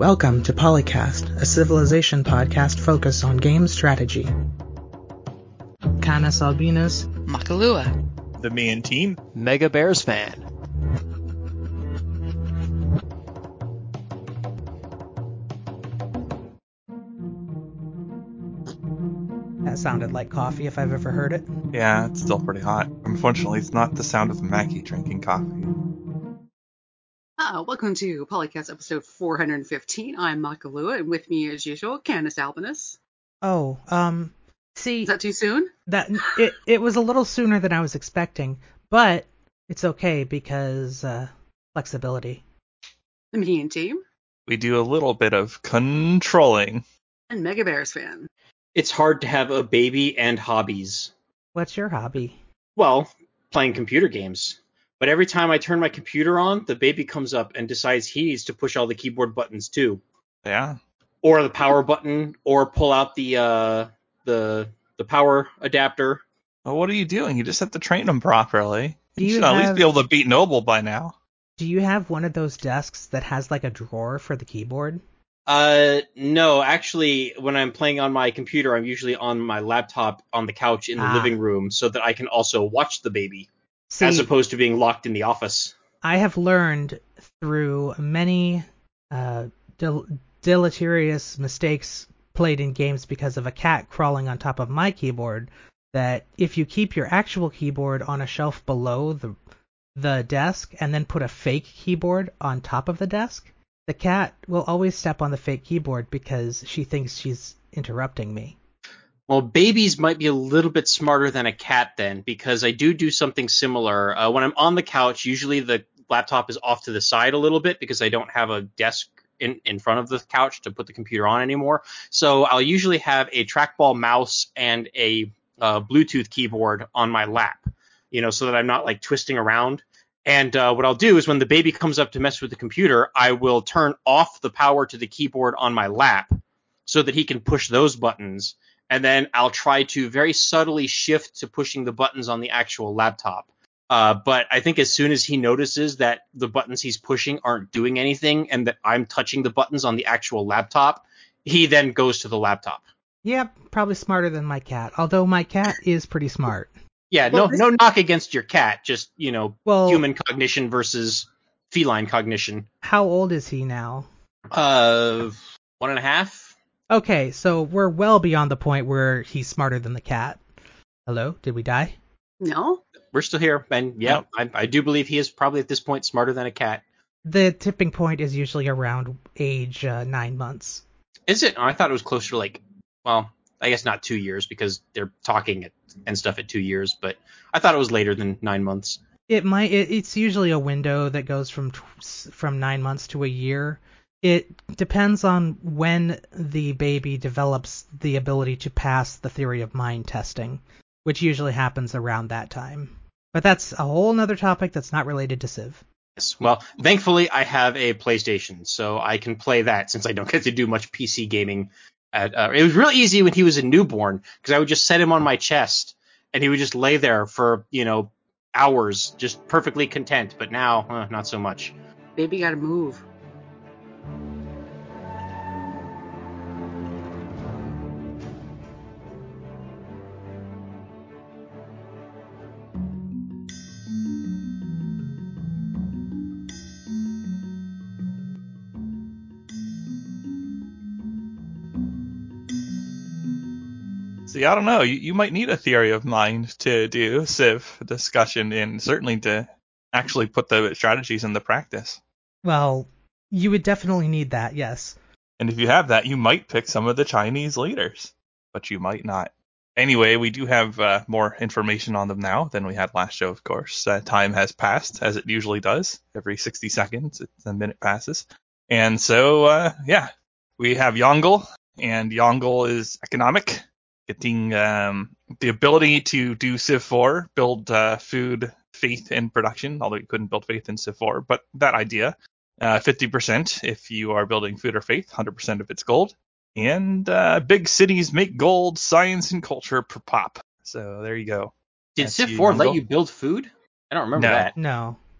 Welcome to Polycast, a Civilization podcast focused on game strategy. Canis Albinus, Makalua, the Mayan team, Mega Bears fan. That sounded like coffee if I've ever heard it. Yeah, it's still pretty hot. Unfortunately, it's not the sound of Mackie drinking coffee. Welcome to Polycast episode 415. I'm Makalua, and with me, as usual, Canis Albinus. See... Is that too soon? It was a little sooner than I was expecting, but it's okay because, flexibility. The Median team. We do a little bit of controlling. And Mega Bears fan. It's hard to have a baby and hobbies. What's your hobby? Well, playing computer games. But every time I turn my computer on, the baby comes up and decides he needs to push all the keyboard buttons too. Yeah. Or the power button, or pull out the power adapter. Well, what are you doing? You just have to train them properly. Do You should at least be able to beat Noble by now. Do you have one of those desks that has like a drawer for the keyboard? No, actually, when I'm playing on my computer, I'm usually on my laptop on the couch in the living room so that I can also watch the baby. See, as opposed to being locked in the office. I have learned through many deleterious mistakes played in games because of a cat crawling on top of my keyboard that if you keep your actual keyboard on a shelf below the desk and then put a fake keyboard on top of the desk, the cat will always step on the fake keyboard because she thinks she's interrupting me. Well, babies might be a little bit smarter than a cat then, because I do something similar. When I'm on the couch, usually the laptop is off to the side a little bit because I don't have a desk in front of the couch to put the computer on anymore. So I'll usually have a trackball mouse and a Bluetooth keyboard on my lap, so that I'm not like twisting around. And what I'll do is when the baby comes up to mess with the computer, I will turn off the power to the keyboard on my lap so that he can push those buttons. And then I'll try to very subtly shift to pushing the buttons on the actual laptop. But I think as soon as he notices that the buttons he's pushing aren't doing anything and that I'm touching the buttons on the actual laptop, he then goes to the laptop. Yep, probably smarter than my cat, although my cat is pretty smart. Yeah, no knock against your cat, just, human cognition versus feline cognition. How old is he now? 1.5. Okay, so we're well beyond the point where he's smarter than the cat. Hello? Did we die? No. We're still here, and I do believe he is probably at this point smarter than a cat. The tipping point is usually around age 9 months. Is it? Oh, I thought it was closer to I guess not 2 years because they're talking and stuff at 2 years, but I thought it was later than 9 months. It's usually a window that goes from 9 months to a year. It depends on when the baby develops the ability to pass the theory of mind testing, which usually happens around that time. But that's a whole nother topic that's not related to Civ. Yes. Well, thankfully I have a PlayStation, so I can play that since I don't get to do much PC gaming. It was real easy when he was a newborn because I would just set him on my chest and he would just lay there for, hours, just perfectly content. But now, not so much. Baby gotta move. See, I don't know. You might need a theory of mind to do Civ discussion and certainly to actually put the strategies into practice. Well, you would definitely need that, yes. And if you have that, you might pick some of the Chinese leaders, but you might not. Anyway, we do have more information on them now than we had last show, of course. Time has passed, as it usually does. Every 60 seconds, a minute passes. And so, we have Yongle, and Yongle is economic. Getting the ability to do Civ 4, build food, faith, and production, although you couldn't build faith in Civ 4, but that idea. 50% if you are building food or faith, 100% if it's gold. And big cities make gold, science and culture per pop. So there you go. Did Civ 4 let you build food? I don't remember that. No.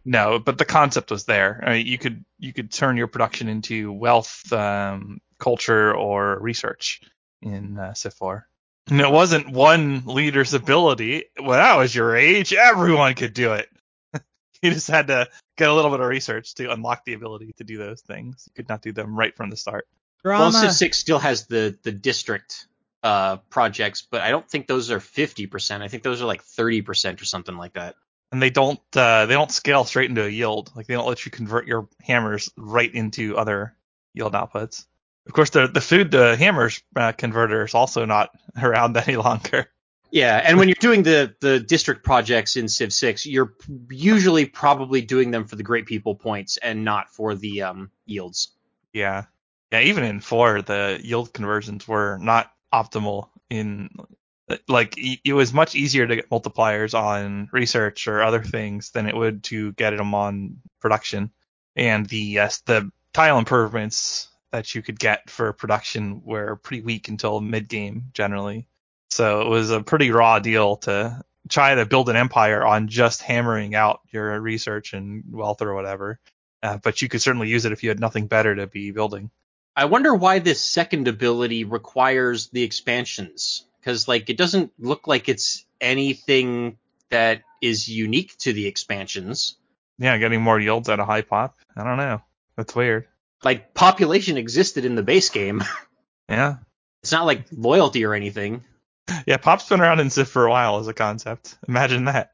No, but the concept was there. I mean, you could turn your production into wealth, culture, or research in Civ 4. And it wasn't one leader's ability. When I was your age, everyone could do it. You just had to get a little bit of research to unlock the ability to do those things. You could not do them right from the start. Well, Drama. Civ 6 still has the district projects, but I don't think those are 50%. I think those are like 30% or something like that. And they don't scale straight into a yield. Like they don't let you convert your hammers right into other yield outputs. Of course, the food to hammers converter is also not around any longer. Yeah, and when you're doing the district projects in Civ 6, you're usually probably doing them for the great people points and not for the yields. Yeah. Yeah, even in 4, the yield conversions were not optimal in like it was much easier to get multipliers on research or other things than it would to get them on production. And the tile improvements that you could get for production were pretty weak until mid game generally. So it was a pretty raw deal to try to build an empire on just hammering out your research and wealth or whatever. But you could certainly use it if you had nothing better to be building. I wonder why this second ability requires the expansions, because like it doesn't look like it's anything that is unique to the expansions. Yeah, getting more yields at a high pop. I don't know. That's weird. Like population existed in the base game. Yeah. It's not like loyalty or anything. Yeah, pop's been around in Civ for a while as a concept. Imagine that.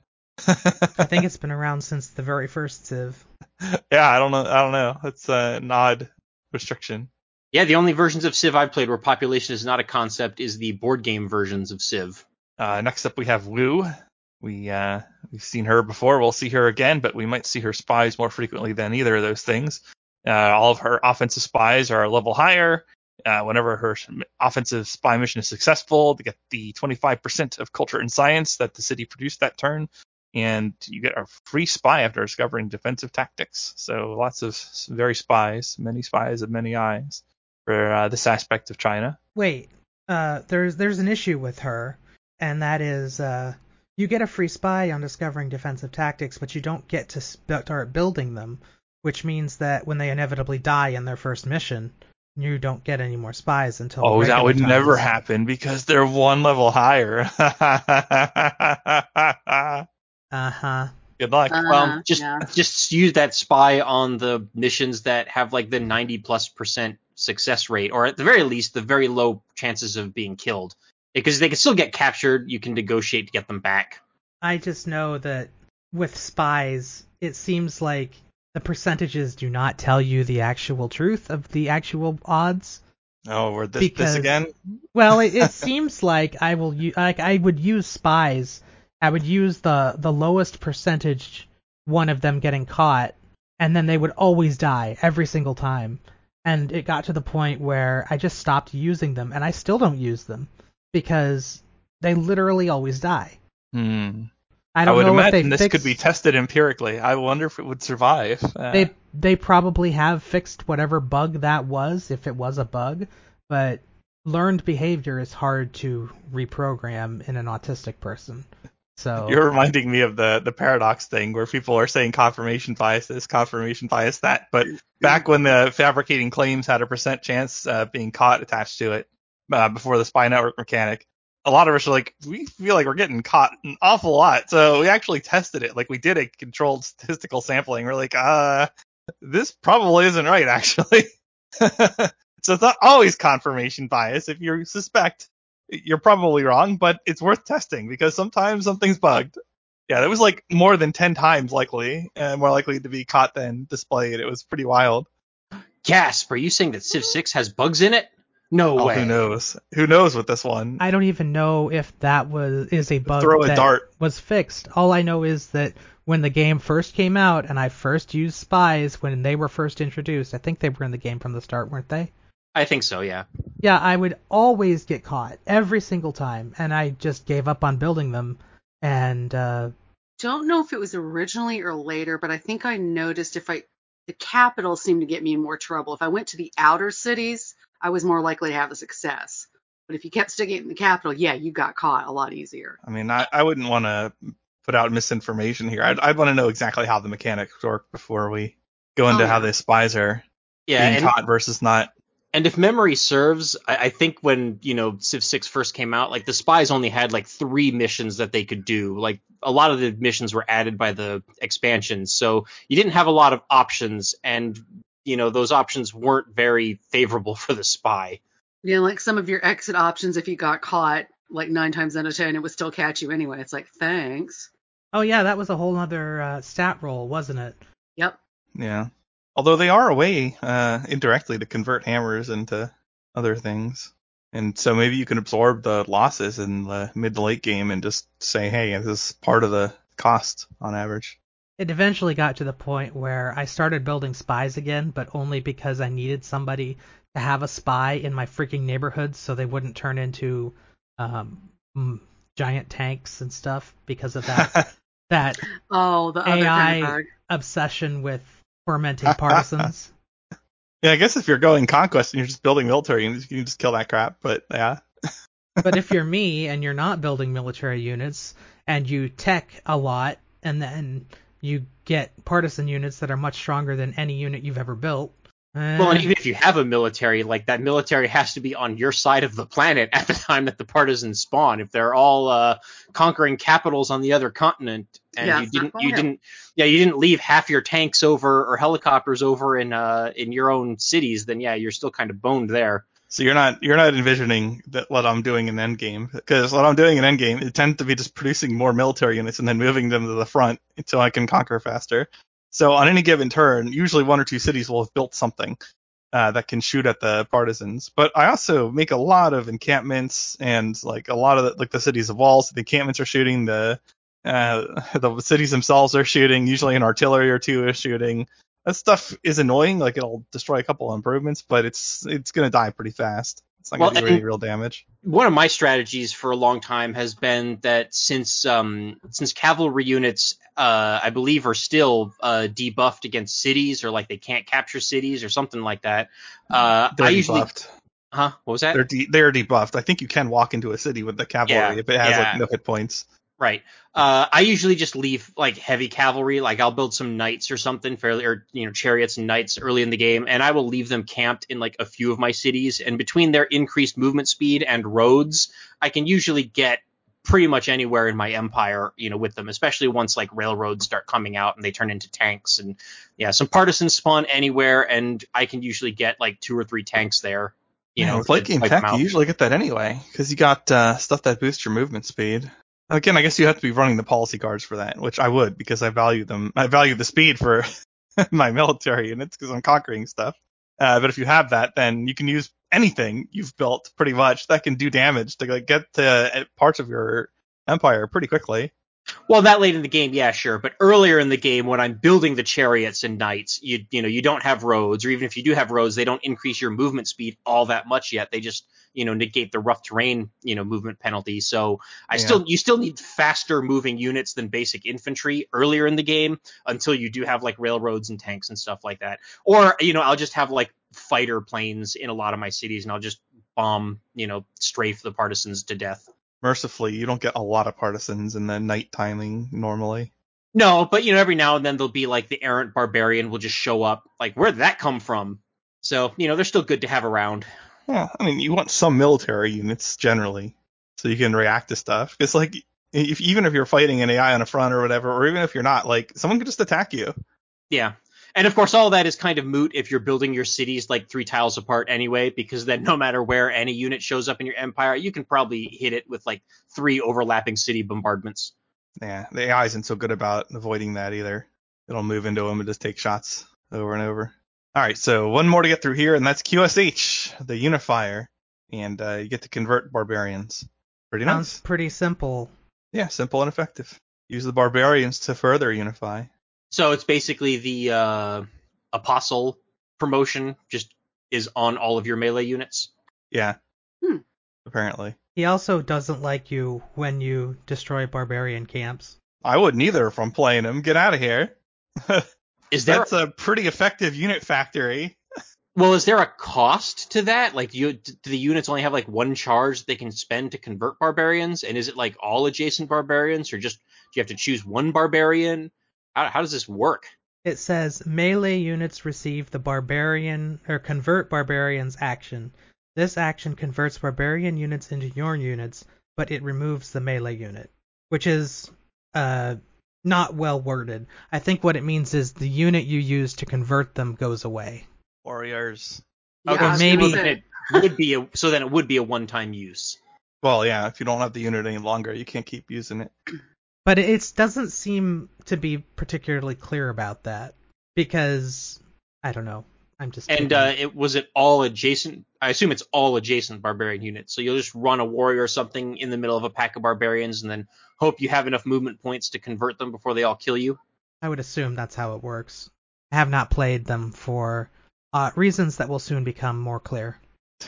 I think it's been around since the very first Civ. Yeah, I don't know. It's an odd restriction. Yeah, the only versions of Civ I've played where population is not a concept is the board game versions of Civ. Next up we have Wu. We've seen her before. We'll see her again, but we might see her spies more frequently than either of those things. All of her offensive spies are a level higher. Whenever her offensive spy mission is successful, they get the 25% of culture and science that the city produced that turn, and you get a free spy after discovering defensive tactics. So lots of many spies of many eyes for this aspect of China. Wait, there's an issue with her, and that is you get a free spy on discovering defensive tactics, but you don't get to start building them, which means that when they inevitably die in their first mission, you don't get any more spies until Oh, that would times. never happen because they're one level higher. Uh-huh. Good luck. Well, Yeah. just use that spy on the missions that have like the 90+% success rate, or at the very least, the very low chances of being killed. Because they can still get captured, you can negotiate to get them back. I just know that with spies, it seems like the percentages do not tell you the actual truth of the actual odds. Oh, we're this again? Well, it seems like I would use spies. I would use the lowest percentage one of them getting caught, and then they would always die every single time. And it got to the point where I just stopped using them, and I still don't use them because they literally always die. I don't would know if imagine they this could be tested empirically. I wonder if it would survive. They probably have fixed whatever bug that was, if it was a bug, but learned behavior is hard to reprogram in an autistic person. So You're reminding me of the paradox thing where people are saying confirmation bias this, confirmation bias that, but back when the fabricating claims had a % chance of being caught attached to it before the spy network mechanic, a lot of us are like, we feel like we're getting caught an awful lot. So we actually tested it. Like we did a controlled statistical sampling. We're like, this probably isn't right, actually. So it's not always confirmation bias. If you suspect, you're probably wrong, but it's worth testing because sometimes something's bugged. Yeah, that was like more than 10 times likely, more likely to be caught than displayed. It was pretty wild. Gasp, are you saying that Civ 6 has bugs in it? No way. Who knows? Who knows with this one? I don't even know if that is a bug Throw a dart. Was fixed. All I know is that when the game first came out and I first used spies when they were first introduced, I think they were in the game from the start, weren't they? I think so, yeah. Yeah, I would always get caught every single time, and I just gave up on building them. And Don't know if it was originally or later, but I think I noticed the capital seemed to get me in more trouble. If I went to the outer cities, I was more likely to have a success. But if you kept sticking it in the capital, yeah, you got caught a lot easier. I mean, I wouldn't want to put out misinformation here. I'd want to know exactly how the mechanics work before we go into how the spies are being caught versus not. And if memory serves, I think when, Civ 6 first came out, like the spies only had like 3 missions that they could do. Like a lot of the missions were added by the expansions. So you didn't have a lot of options, and, those options weren't very favorable for the spy. Yeah, like some of your exit options, if you got caught, like 9 times out of 10, it would still catch you anyway. It's like, thanks. Oh yeah, that was a whole other stat roll, wasn't it? Yep. Yeah. Although they are a way, indirectly, to convert hammers into other things. And so maybe you can absorb the losses in the mid to late game and just say, hey, this is part of the cost on average. It eventually got to the point where I started building spies again, but only because I needed somebody to have a spy in my freaking neighborhood so they wouldn't turn into giant tanks and stuff because of that that the other AI kind of obsession with fermenting partisans. Yeah, I guess if you're going conquest and you're just building military units, you can just kill that crap, but yeah. But if you're me and you're not building military units and you tech a lot and then you get partisan units that are much stronger than any unit you've ever built. Well, and even if you have a military, like that military has to be on your side of the planet at the time that the partisans spawn. If they're all conquering capitals on the other continent, and you didn't leave half your tanks over or helicopters over in your own cities, then yeah, you're still kind of boned there. So you're not envisioning that what I'm doing in Endgame, because what I'm doing in Endgame, it tends to be just producing more military units and then moving them to the front until I can conquer faster. So on any given turn, usually 1 or 2 cities will have built something that can shoot at the partisans. But I also make a lot of encampments and like a lot of the cities of walls. The encampments are shooting, the cities themselves are shooting. Usually an artillery or 2 is shooting. That stuff is annoying. Like it'll destroy a couple of improvements, but it's gonna die pretty fast. It's not gonna do any real damage. One of my strategies for a long time has been that since cavalry units, I believe, are still debuffed against cities, or like they can't capture cities or something like that. They're debuffed. What was that? They're debuffed. I think you can walk into a city with the cavalry if it has like no hit points. Right. I usually just leave like heavy cavalry, like I'll build some knights or something chariots and knights early in the game, and I will leave them camped in like a few of my cities. And between their increased movement speed and roads, I can usually get pretty much anywhere in my empire, with them, especially once like railroads start coming out and they turn into tanks. And yeah, some partisans spawn anywhere, and I can usually get like 2 or 3 tanks there. With late game tech, you usually get that anyway, because you got stuff that boosts your movement speed. Again, I guess you have to be running the policy cards for that, which I would, because I value them. I value the speed for my military units because I'm conquering stuff. But if you have that, then you can use anything you've built pretty much that can do damage to like, get to parts of your empire pretty quickly. Well, that late in the game, yeah, sure. But earlier in the game, when I'm building the chariots and knights, you don't have roads, or even if you do have roads, they don't increase your movement speed all that much yet. They just, negate the rough terrain, movement penalty. So you still need faster moving units than basic infantry earlier in the game until you do have like railroads and tanks and stuff like that. Or, I'll just have like fighter planes in a lot of my cities, and I'll just bomb, strafe the partisans to death. Mercifully, you don't get a lot of partisans in the night timing normally. No, but every now and then there'll be like the errant barbarian will just show up. Like, where'd that come from? So, they're still good to have around. Yeah, I mean, you want some military units generally, so you can react to stuff. Because like, even if you're fighting an AI on a front or whatever, or even if you're not, like, someone could just attack you. Yeah. And of course, all that is kind of moot if you're building your cities like 3 tiles apart anyway, because then no matter where any unit shows up in your empire, you can probably hit it with like 3 overlapping city bombardments. Yeah, the AI isn't so good about avoiding that either. It'll move into them and just take shots over and over. All right, so one more to get through here, and that's QSH, the unifier, and you get to convert barbarians. Pretty nice. Sounds pretty simple. Yeah, simple and effective. Use the barbarians to further unify. So it's basically the apostle promotion just is on all of your melee units. Yeah, apparently. He also doesn't like you when you destroy barbarian camps. I wouldn't either if I'm playing him. Get out of here. That's a pretty effective unit factory. Well, is there a cost to that? Like, do the units only have like 1 charge they can spend to convert barbarians? And is it like all adjacent barbarians or just you have to choose one barbarian? How does this work? It says melee units receive the barbarian or convert barbarians action. This action converts barbarian units into your units, but it removes the melee unit, which is not well worded. I think what it means is the unit you use to convert them goes away. Warriors. Yeah, Okay, I was maybe- gonna say, it would be a one-time use. Well, yeah, if you don't have the unit any longer, you can't keep using it. But it doesn't seem to be particularly clear about that because I don't know. I'm just And it all adjacent. I assume it's all adjacent barbarian units. So you'll just run a warrior or something in the middle of a pack of barbarians, and then hope you have enough movement points to convert them before they all kill you. I would assume that's how it works. I have not played them for reasons that will soon become more clear.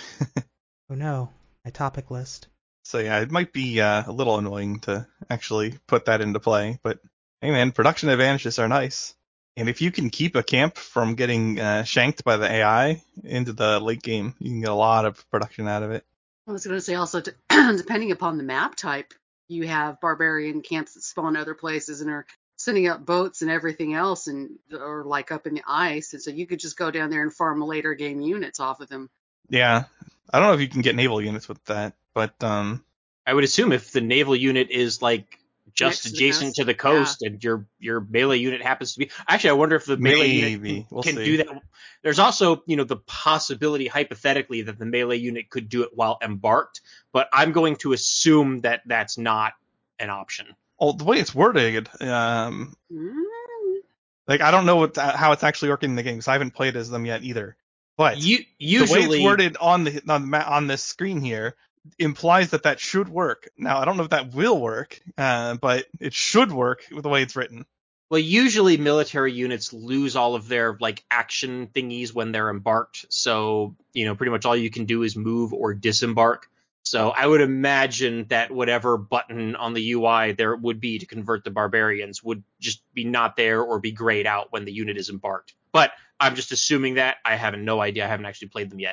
Oh no, my topic list. So yeah, it might be a little annoying to actually put that into play, but hey man, production advantages are nice. And if you can keep a camp from getting shanked by the AI into the late game, you can get a lot of production out of it. I was going to say also, depending upon the map type, you have barbarian camps that spawn other places and are sending up boats and everything else, or like up in the ice, and so you could just go down there and farm later game units off of them. Yeah, I don't know if you can get naval units with that, but I would assume if the naval unit is like just Next to the adjacent coast, to the coast, and your melee unit happens to be. Actually, I wonder if the melee unit maybe we'll can see. do that. There's also, the possibility hypothetically that the melee unit could do it while embarked, but I'm going to assume that that's not an option. Oh, the way it's worded, Mm. like I don't know how it's actually working in the game because I haven't played as them yet either. But the way it's worded on this screen here implies that should work. Now I don't know if that will work, but it should work with the way it's written. Well, usually military units lose all of their like action thingies when they're embarked. So, pretty much all you can do is move or disembark. So I would imagine that whatever button on the UI there would be to convert the barbarians would just be not there or be grayed out when the unit is embarked. But I'm just assuming that. I have no idea. I haven't actually played them yet.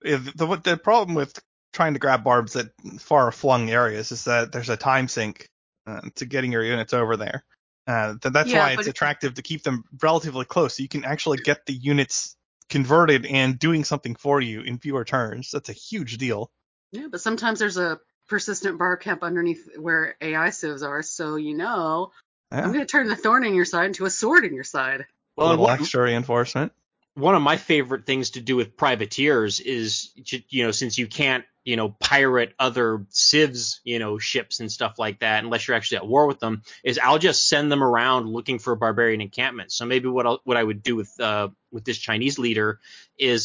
The problem with trying to grab barbs at far-flung areas is that there's a time sink to getting your units over there. That's why it's attractive to keep them relatively close, so you can actually get the units converted and doing something for you in fewer turns. That's a huge deal. Yeah, but sometimes there's a persistent barb camp underneath where AI civs are, so Yeah. I'm going to turn the thorn in your side into a sword in your side. A little extra reinforcement. One of my favorite things to do with privateers is, since you can't, pirate other civs, ships and stuff like that, unless you're actually at war with them, is I'll just send them around looking for barbarian encampments. So maybe what I would do with this Chinese leader is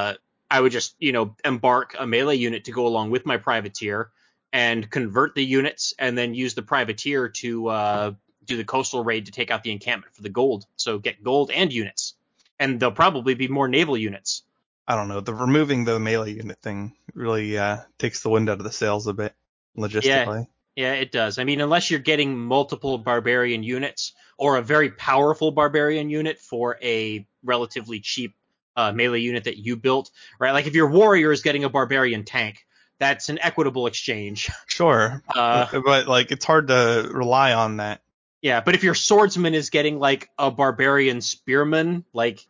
I would just, embark a melee unit to go along with my privateer and convert the units and then use the privateer to do the coastal raid to take out the encampment for the gold. So get gold and units. And there'll probably be more naval units. I don't know. The removing the melee unit thing really takes the wind out of the sails a bit logistically. Yeah, it does. I mean, unless you're getting multiple barbarian units or a very powerful barbarian unit for a relatively cheap melee unit that you built, right? Like if your warrior is getting a barbarian tank, that's an equitable exchange. Sure, but like it's hard to rely on that. Yeah, but if your swordsman is getting like a barbarian spearman, like,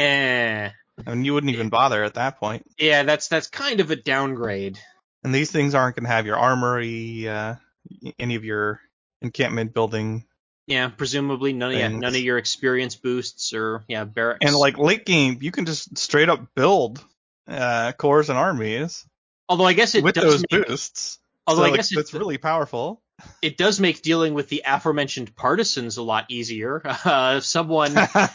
I mean, you wouldn't even bother at that point. Yeah, that's kind of a downgrade. And these things aren't going to have your armory, any of your encampment building. Yeah, presumably none of your experience boosts or barracks. And like late game, you can just straight up build corps and armies. Although I guess it with does those boosts. Although so, I guess it's really powerful. It does make dealing with the aforementioned partisans a lot easier. If someone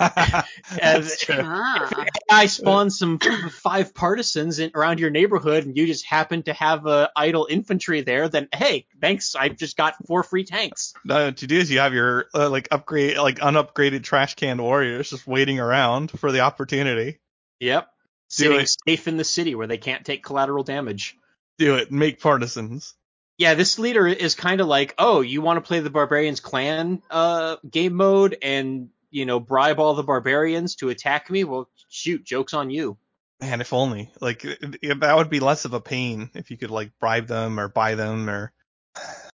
That's true. if AI spawns some 5 partisans around your neighborhood and you just happen to have idle infantry there, then hey, thanks, I just got 4 free tanks. What you do is you have your unupgraded trash can warriors just waiting around for the opportunity. Yep. Sitting safe in the city where they can't take collateral damage. Do it. Make partisans. Yeah, this leader is kind of like, oh, you want to play the Barbarians Clan game mode and, bribe all the barbarians to attack me? Well, shoot, joke's on you. Man, if only. Like, that would be less of a pain if you could, like, bribe them or buy them or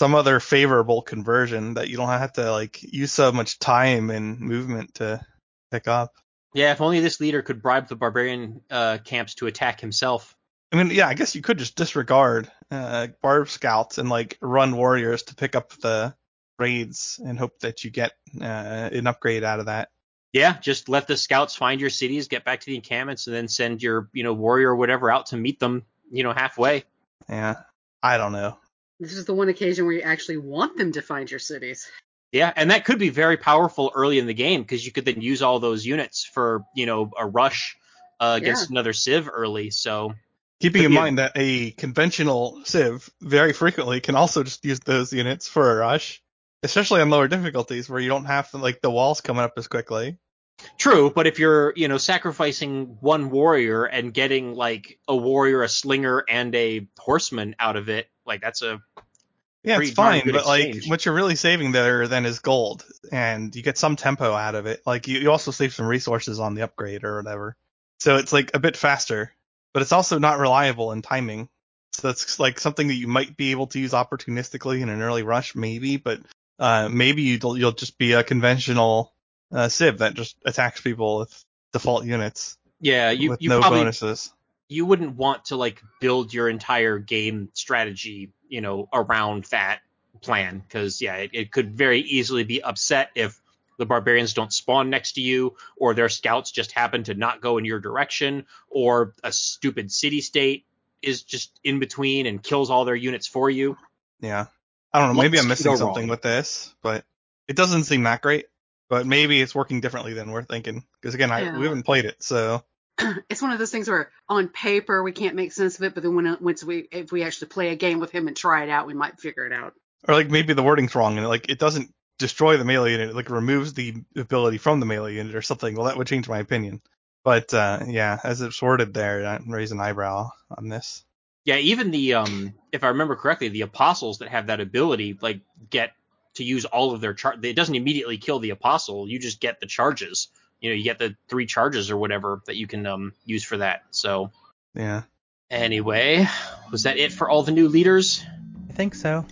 some other favorable conversion that you don't have to like use so much time and movement to pick up. Yeah, if only this leader could bribe the barbarian camps to attack himself. I mean, yeah, I guess you could just disregard barb scouts and like run warriors to pick up the raids and hope that you get an upgrade out of that. Yeah, just let the scouts find your cities, get back to the encampments, and then send your, warrior or whatever out to meet them, halfway. Yeah, I don't know. This is the one occasion where you actually want them to find your cities. Yeah, and that could be very powerful early in the game because you could then use all those units for, a rush against another civ early. So keeping in mind that a conventional civ very frequently can also just use those units for a rush, especially on lower difficulties where you don't have like the walls coming up as quickly. True, but if you're, sacrificing one warrior and getting like a warrior, a slinger, and a horseman out of it, like that's a it's fine, but exchange. like what you're really saving there then is gold, and you get some tempo out of it. Like you also save some resources on the upgrade or whatever, so it's like a bit faster, but it's also not reliable in timing. So that's like something that you might be able to use opportunistically in an early rush, maybe, but maybe you'll just be a conventional civ that just attacks people with default units. Yeah, with you no probably, bonuses. You wouldn't want to like build your entire game strategy, around that plan because it could very easily be upset if the barbarians don't spawn next to you, or their scouts just happen to not go in your direction, or a stupid city state is just in between and kills all their units for you. Yeah. I don't know, maybe I'm missing something with this, but it doesn't seem that great. But maybe it's working differently than we're thinking. Because again, we haven't played it, so it's one of those things where on paper we can't make sense of it, but then if we actually play a game with him and try it out, we might figure it out. Or like maybe the wording's wrong and like it doesn't destroy the melee unit, it like removes the ability from the melee unit or something. Well, that would change my opinion. But as it's worded there, I raise an eyebrow on this. Yeah, even the if I remember correctly, the apostles that have that ability like get to use all of their it doesn't immediately kill the apostle. You just get the charges. You get the 3 charges or whatever that you can use for that. So yeah. Anyway, was that it for all the new leaders? I think so.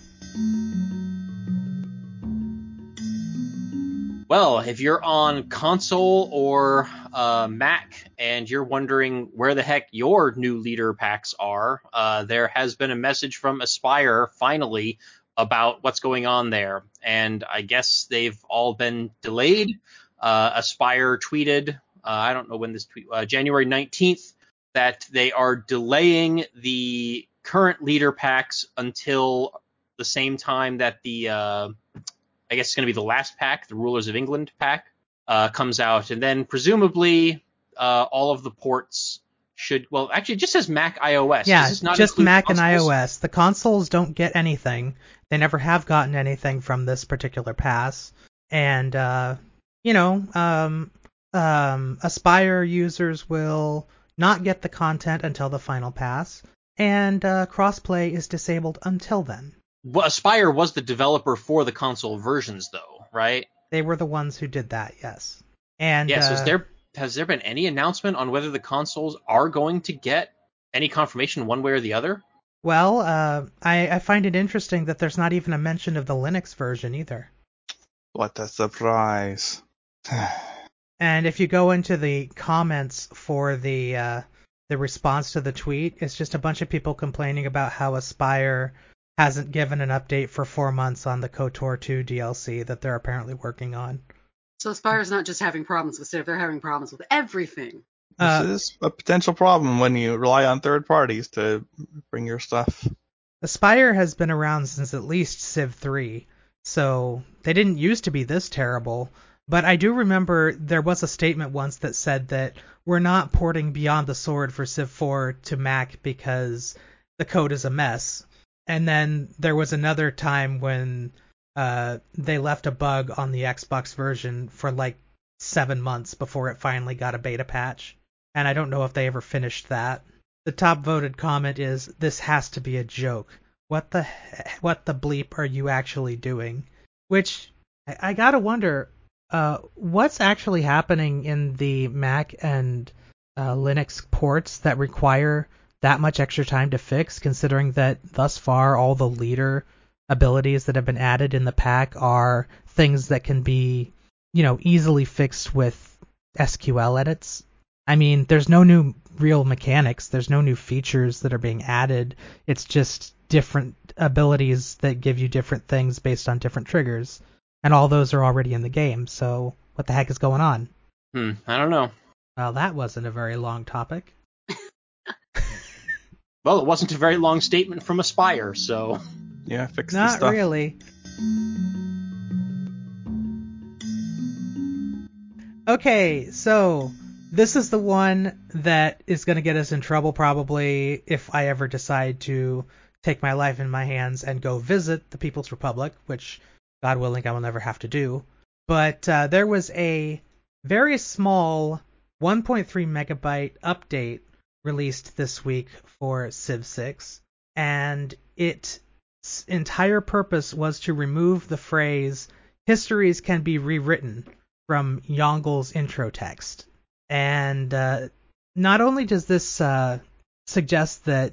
Well, if you're on console or Mac and you're wondering where the heck your new leader packs are, there has been a message from Aspire finally about what's going on there. And I guess they've all been delayed. Aspire tweeted, I don't know when this tweet, January 19th, that they are delaying the current leader packs until the same time that the, I guess it's going to be the last pack, the Rulers of England pack, comes out. And then presumably all of the ports should, well, actually it just says Mac iOS. Yeah, just Mac consoles? and iOS. The consoles don't get anything. They never have gotten anything from this particular pass. And, Aspire users will not get the content until the final pass, and crossplay is disabled until then. Well, Aspire was the developer for the console versions, though, right? They were the ones who did that, yes. And yes, has there been any announcement on whether the consoles are going to get any confirmation one way or the other? Well, I find it interesting that there's not even a mention of the Linux version either. What a surprise. And if you go into the comments for the response to the tweet, it's just a bunch of people complaining about how Aspire hasn't given an update for 4 months on the KOTOR 2 DLC that they're apparently working on. So Aspire's not just having problems with Civ, they're having problems with everything. This is a potential problem when you rely on third parties to bring your stuff. Aspire has been around since at least Civ 3, so they didn't used to be this terrible. But I do remember there was a statement once that said that we're not porting Beyond the Sword for Civ 4 to Mac because the code is a mess. And then there was another time when they left a bug on the Xbox version for like 7 months before it finally got a beta patch. And I don't know if they ever finished that. The top voted comment is, "This has to be a joke. What the bleep are you actually doing?" Which I gotta wonder, what's actually happening in the Mac and Linux ports that require that much extra time to fix, considering that thus far all the leader abilities that have been added in the pack are things that can be, easily fixed with SQL edits. I mean, there's no new real mechanics. There's no new features that are being added. It's just different abilities that give you different things based on different triggers. And all those are already in the game, so what the heck is going on? I don't know. Well, that wasn't a very long topic. Well, it wasn't a very long statement from Aspire, so... Yeah, fix the Not stuff. really. Okay, so this is the one that is going to get us in trouble probably if I ever decide to take my life in my hands and go visit the People's Republic, which, God willing, I will never have to do. But there was a very small 1.3 megabyte update released this week for Civ 6, and its entire purpose was to remove the phrase "histories can be rewritten" from Yongel's intro text. And not only does this suggest that,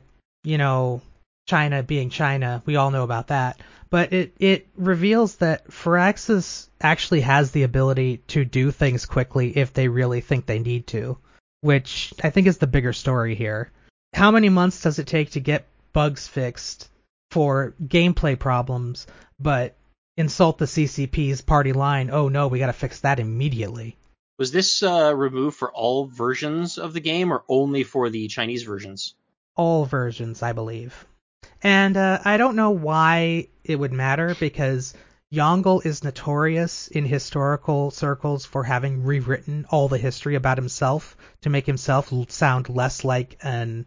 China being China, we all know about that, but it reveals that Firaxis actually has the ability to do things quickly if they really think they need to, which I think is the bigger story here. How many months does it take to get bugs fixed for gameplay problems, but insult the CCP's party line, "Oh no, we gotta fix that immediately"? Was this removed for all versions of the game, or only for the Chinese versions? All versions, I believe. And I don't know why it would matter, because Yongel is notorious in historical circles for having rewritten all the history about himself to make himself sound less like an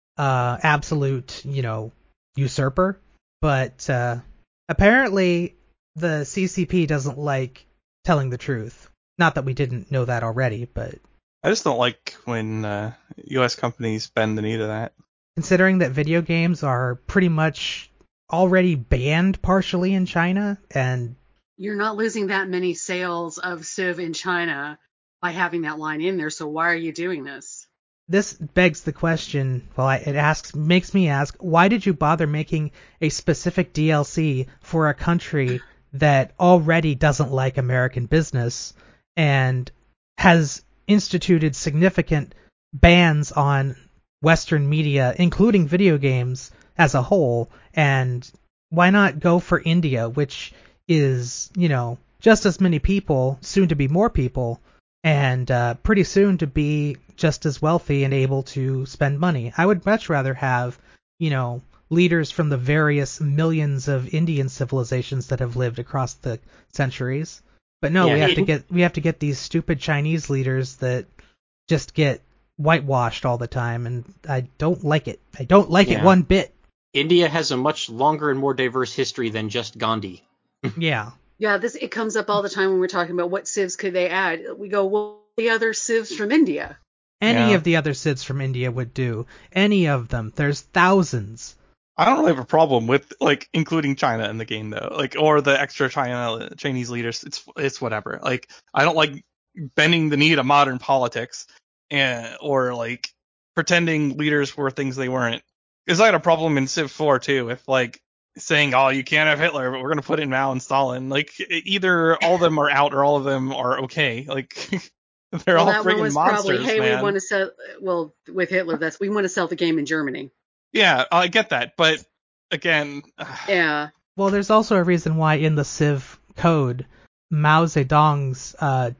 absolute, usurper. But apparently the CCP doesn't like telling the truth. Not that we didn't know that already, but... I just don't like when U.S. companies bend the knee to that. Considering that video games are pretty much already banned partially in China, and... You're not losing that many sales of Civ in China by having that line in there, so why are you doing this? This begs the question, makes me ask, why did you bother making a specific DLC for a country that already doesn't like American business and has instituted significant bans on Western media, including video games as a whole? And why not go for India, which is, just as many people, soon to be more people, and pretty soon to be just as wealthy and able to spend money? I would much rather have, leaders from the various millions of Indian civilizations that have lived across the centuries. But no, Yeah. we have to get these stupid Chinese leaders that just get whitewashed all the time, and I don't like it. I don't like it one bit. India has a much longer and more diverse history than just Gandhi. Yeah. Yeah, it comes up all the time when we're talking about what civs could they add. We go, well, the other civs from India. Any of the other Cids from India would do. Any of them. There's thousands. I don't really have a problem with including China in the game though, or the extra Chinese leaders. It's whatever. I don't like bending the knee to modern politics, or pretending leaders were things they weren't. Because I had a problem in Civ 4 too, if saying, "Oh, you can't have Hitler, but we're gonna put in Mao and Stalin." Either all of them are out or all of them are okay. They're all that one friggin' was monsters, probably, hey, man. we want to sell. Well, with Hitler, we want to sell the game in Germany. Yeah, I get that, but again, Yeah. Well, there's also a reason why in the Civ code, Mao Zedong's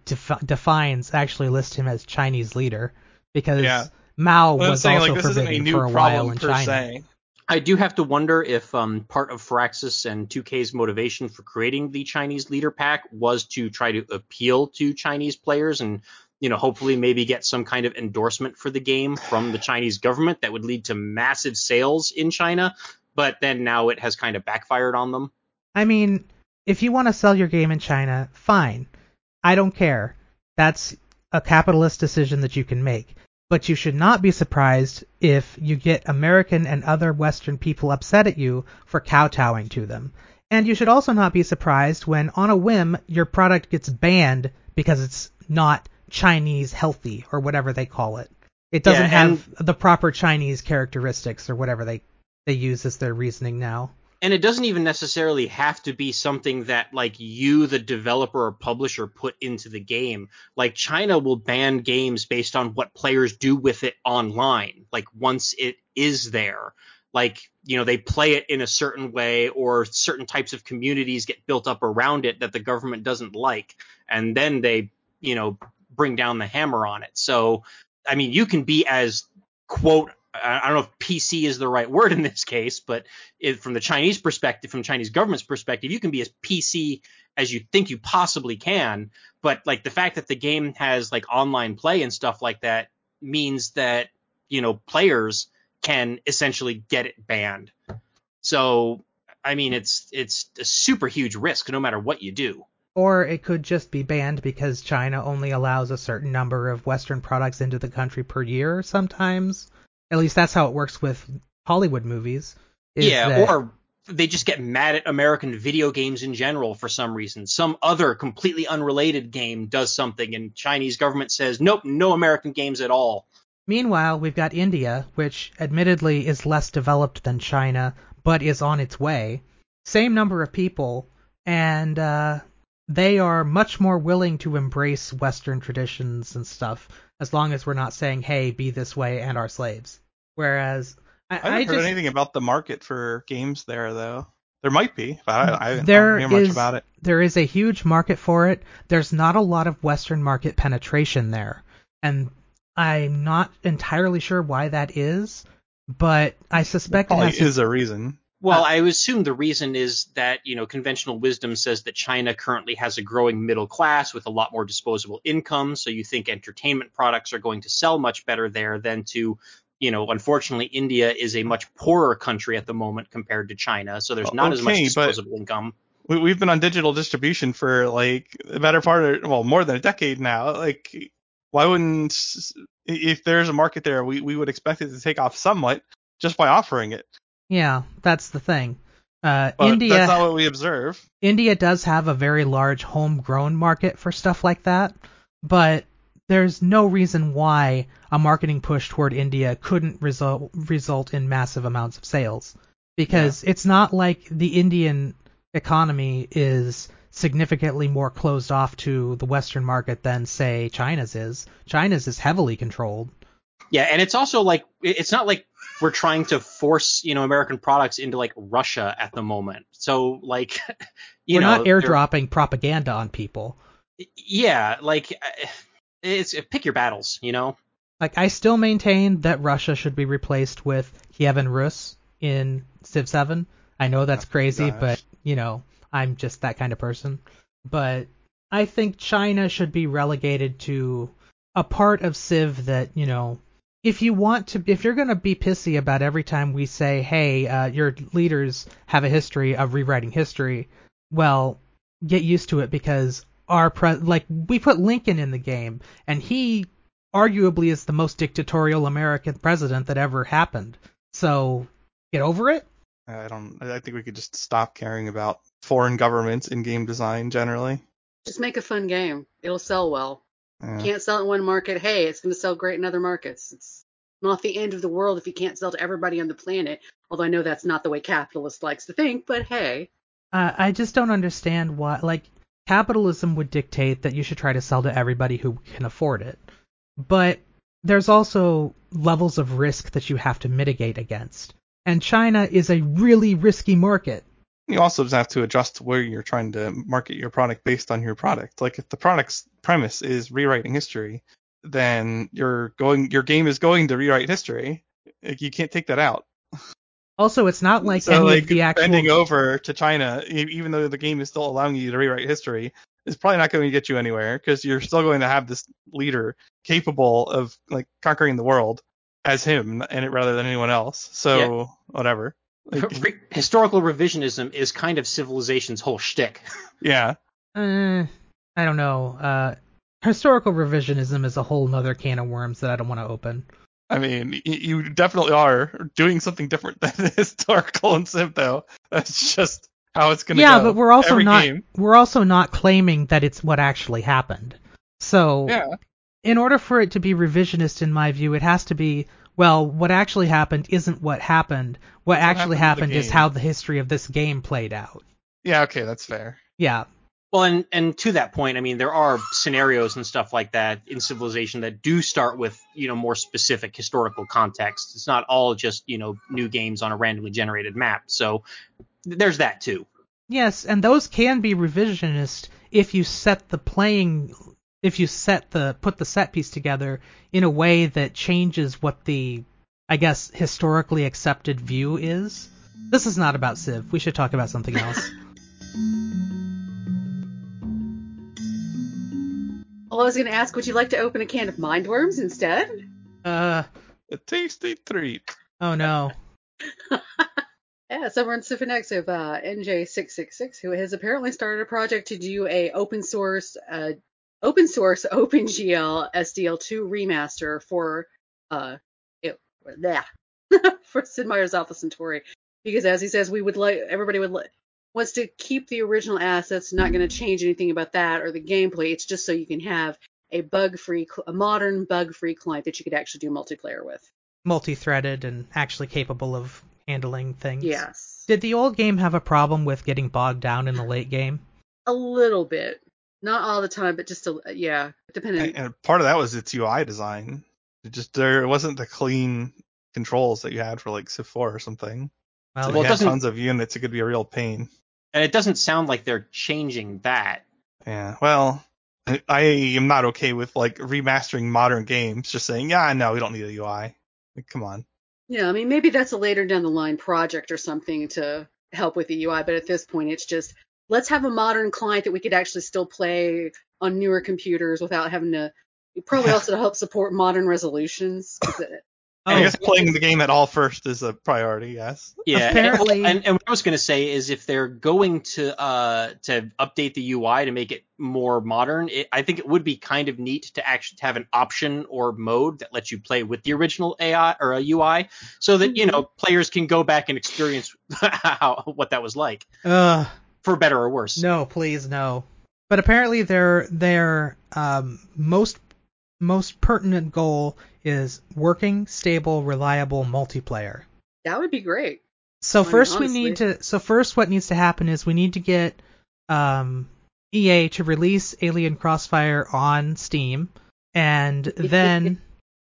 defines actually list him as Chinese leader, because Mao But I'm was saying, also this isn't a forbidden new for a problem while in per China. se. I do have to wonder if part of Firaxis and 2K's motivation for creating the Chinese leader pack was to try to appeal to Chinese players and, hopefully maybe get some kind of endorsement for the game from the Chinese government that would lead to massive sales in China. But then now it has kind of backfired on them. I mean, if you want to sell your game in China, fine. I don't care. That's a capitalist decision that you can make. But you should not be surprised if you get American and other Western people upset at you for kowtowing to them. And you should also not be surprised when, on a whim, your product gets banned because it's not Chinese healthy, or whatever they call it. It doesn't have the proper Chinese characteristics, or whatever they use as their reasoning now. And it doesn't even necessarily have to be something that like you, the developer or publisher, put into the game. Like China will ban games based on what players do with it online. Like once it is there, like, they play it in a certain way, or certain types of communities get built up around it that the government doesn't like. And then they, bring down the hammer on it. So, I mean, you can be as, quote, I don't know if PC is the right word in this case, but from the Chinese perspective, from the Chinese government's perspective, you can be as PC as you think you possibly can. But like the fact that the game has like online play and stuff like that means that, players can essentially get it banned. So, I mean, it's a super huge risk no matter what you do. Or it could just be banned because China only allows a certain number of Western products into the country per year sometimes. At least that's how it works with Hollywood movies. Or they just get mad at American video games in general for some reason. Some other completely unrelated game does something, and Chinese government says, nope, no American games at all. Meanwhile, we've got India, which admittedly is less developed than China, but is on its way. Same number of people, and they are much more willing to embrace Western traditions and stuff, as long as we're not saying, hey, be this way and are slaves. Whereas I haven't heard anything about the market for games there, though. There might be, but I don't hear much about it. There is a huge market for it. There's not a lot of Western market penetration there. And I'm not entirely sure why that is, but I suspect there probably is a reason. Well, I assume the reason is that, conventional wisdom says that China currently has a growing middle class with a lot more disposable income. So you think entertainment products are going to sell much better there than to, unfortunately, India is a much poorer country at the moment compared to China. So there's not as much disposable income. We've been on digital distribution for like the better part of, more than a decade now. Like, why wouldn't, if there's a market there, we would expect it to take off somewhat just by offering it. Yeah, that's the thing. India, that's not what we observe. India does have a very large homegrown market for stuff like that, but there's no reason why a marketing push toward India couldn't result in massive amounts of sales. Because it's not like the Indian economy is significantly more closed off to the Western market than, say, China's is. China's is heavily controlled. Yeah, and it's also like, it's not like we're trying to force, American products into like Russia at the moment. So like, we're not airdropping propaganda on people. Yeah, like it's pick your battles, Like, I still maintain that Russia should be replaced with Kievan Rus in Civ 7. I know that's crazy, but I'm just that kind of person. But I think China should be relegated to a part of Civ that, if you're going to be pissy about every time we say, hey, your leaders have a history of rewriting history, well, get used to it, because we put Lincoln in the game, and he arguably is the most dictatorial American president that ever happened. So get over it. I think we could just stop caring about foreign governments in game design generally. Just make a fun game. It'll sell well. Yeah. Can't sell in one market. Hey, it's going to sell great in other markets. It's not the end of the world if you can't sell to everybody on the planet. Although I know that's not the way capitalists likes to think, but hey. I just don't understand why. Like, capitalism would dictate that you should try to sell to everybody who can afford it. But there's also levels of risk that you have to mitigate against. And China is a really risky market. You also just have to adjust where you're trying to market your product based on your product. Like, if the product's premise is rewriting history, then your game is going to rewrite history. Like, you can't take that out. Also, it's not like so, any like, of the actual... bending over to China, even though the game is still allowing you to rewrite history, is probably not going to get you anywhere, because you're still going to have this leader capable of like conquering the world as him, and rather than anyone else. So whatever. Like, historical revisionism is kind of civilization's whole shtick. Yeah. I don't know. Historical revisionism is a whole nother can of worms that I don't want to open. I mean, you definitely are doing something different than historical in Civ, though. That's just how it's going to go. Yeah, but we're also game. We're also not claiming that it's what actually happened. So, in order for it to be revisionist, in my view, it has to be well, what actually happened isn't what happened. What actually happened in the happened is game. how the history of this game played out. Yeah, okay, that's fair. Yeah. Well, and to that point, I mean, there are scenarios and stuff like that in Civilization that do start with, more specific historical context. It's not all just, new games on a randomly generated map. So there's that too. Yes, and those can be revisionist if you put the set piece together in a way that changes what the, I guess, historically accepted view is. This is not about Civ. We should talk about something else. Well, I was going to ask, would you like to open a can of mind worms instead? A tasty treat. Oh no. Yeah, someone Cifinex of NJ666, who has apparently started a project to do a open source OpenGL SDL2 remaster for for Sid Meier's Alpha Centauri, because as he says, wants to keep the original assets, not going to change anything about that or the gameplay. It's just so you can have a modern bug-free client that you could actually do multiplayer with. Multi-threaded and actually capable of handling things. Yes. Did the old game have a problem with getting bogged down in the late game? A little bit. Not all the time, but just depending. And part of that was its UI design. There wasn't the clean controls that you had for like Civ 4 or something. Well, So Well, if it you had doesn't- tons of units, it could be a real pain. And it doesn't sound like they're changing that. Yeah, well, I am not okay with like remastering modern games, just saying, yeah, no, we don't need a UI. Like, come on. Yeah, I mean, maybe that's a later down the line project or something to help with the UI, but at this point, it's just let's have a modern client that we could actually still play on newer computers without having to. Probably also to help support modern resolutions. I guess playing the game at all first is a priority, yes. Yeah, Apparently- and what I was going to say is if they're going to update the UI to make it more modern, I think it would be kind of neat to actually have an option or mode that lets you play with the original AI or a UI, so that players can go back and experience what that was like, for better or worse. No, please, no. But apparently their most pertinent goal is working, stable, reliable multiplayer. That would be great. So first honestly. what needs to happen is we need to get EA to release Alien Crossfire on Steam, and then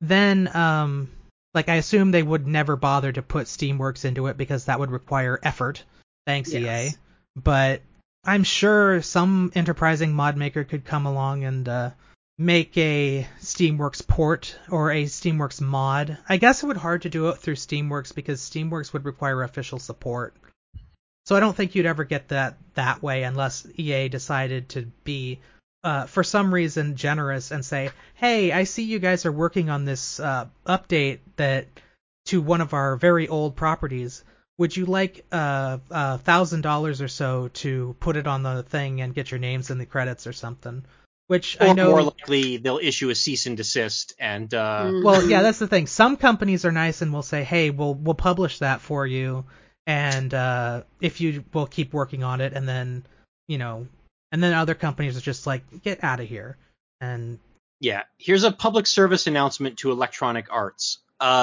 like I assume they would never bother to put Steamworks into it because that would require effort. Thanks, Yes. EA. But I'm sure some enterprising mod maker could come along and make a Steamworks port or a Steamworks mod. I guess it would be hard to do it through Steamworks because Steamworks would require official support. So I don't think you'd ever get that way unless EA decided to be, for some reason, generous and say, hey, I see you guys are working on this update to one of our very old properties. Would you like $1,000 or so to put it on the thing and get your names in the credits or something? Which Or I know. more likely, they'll issue a cease and desist, and Well, yeah, that's the thing. Some companies are nice and will say, "Hey, we'll publish that for you, and if you will keep working on it," and then and then other companies are just like, "Get out of here." And yeah, here's a public service announcement to Electronic Arts.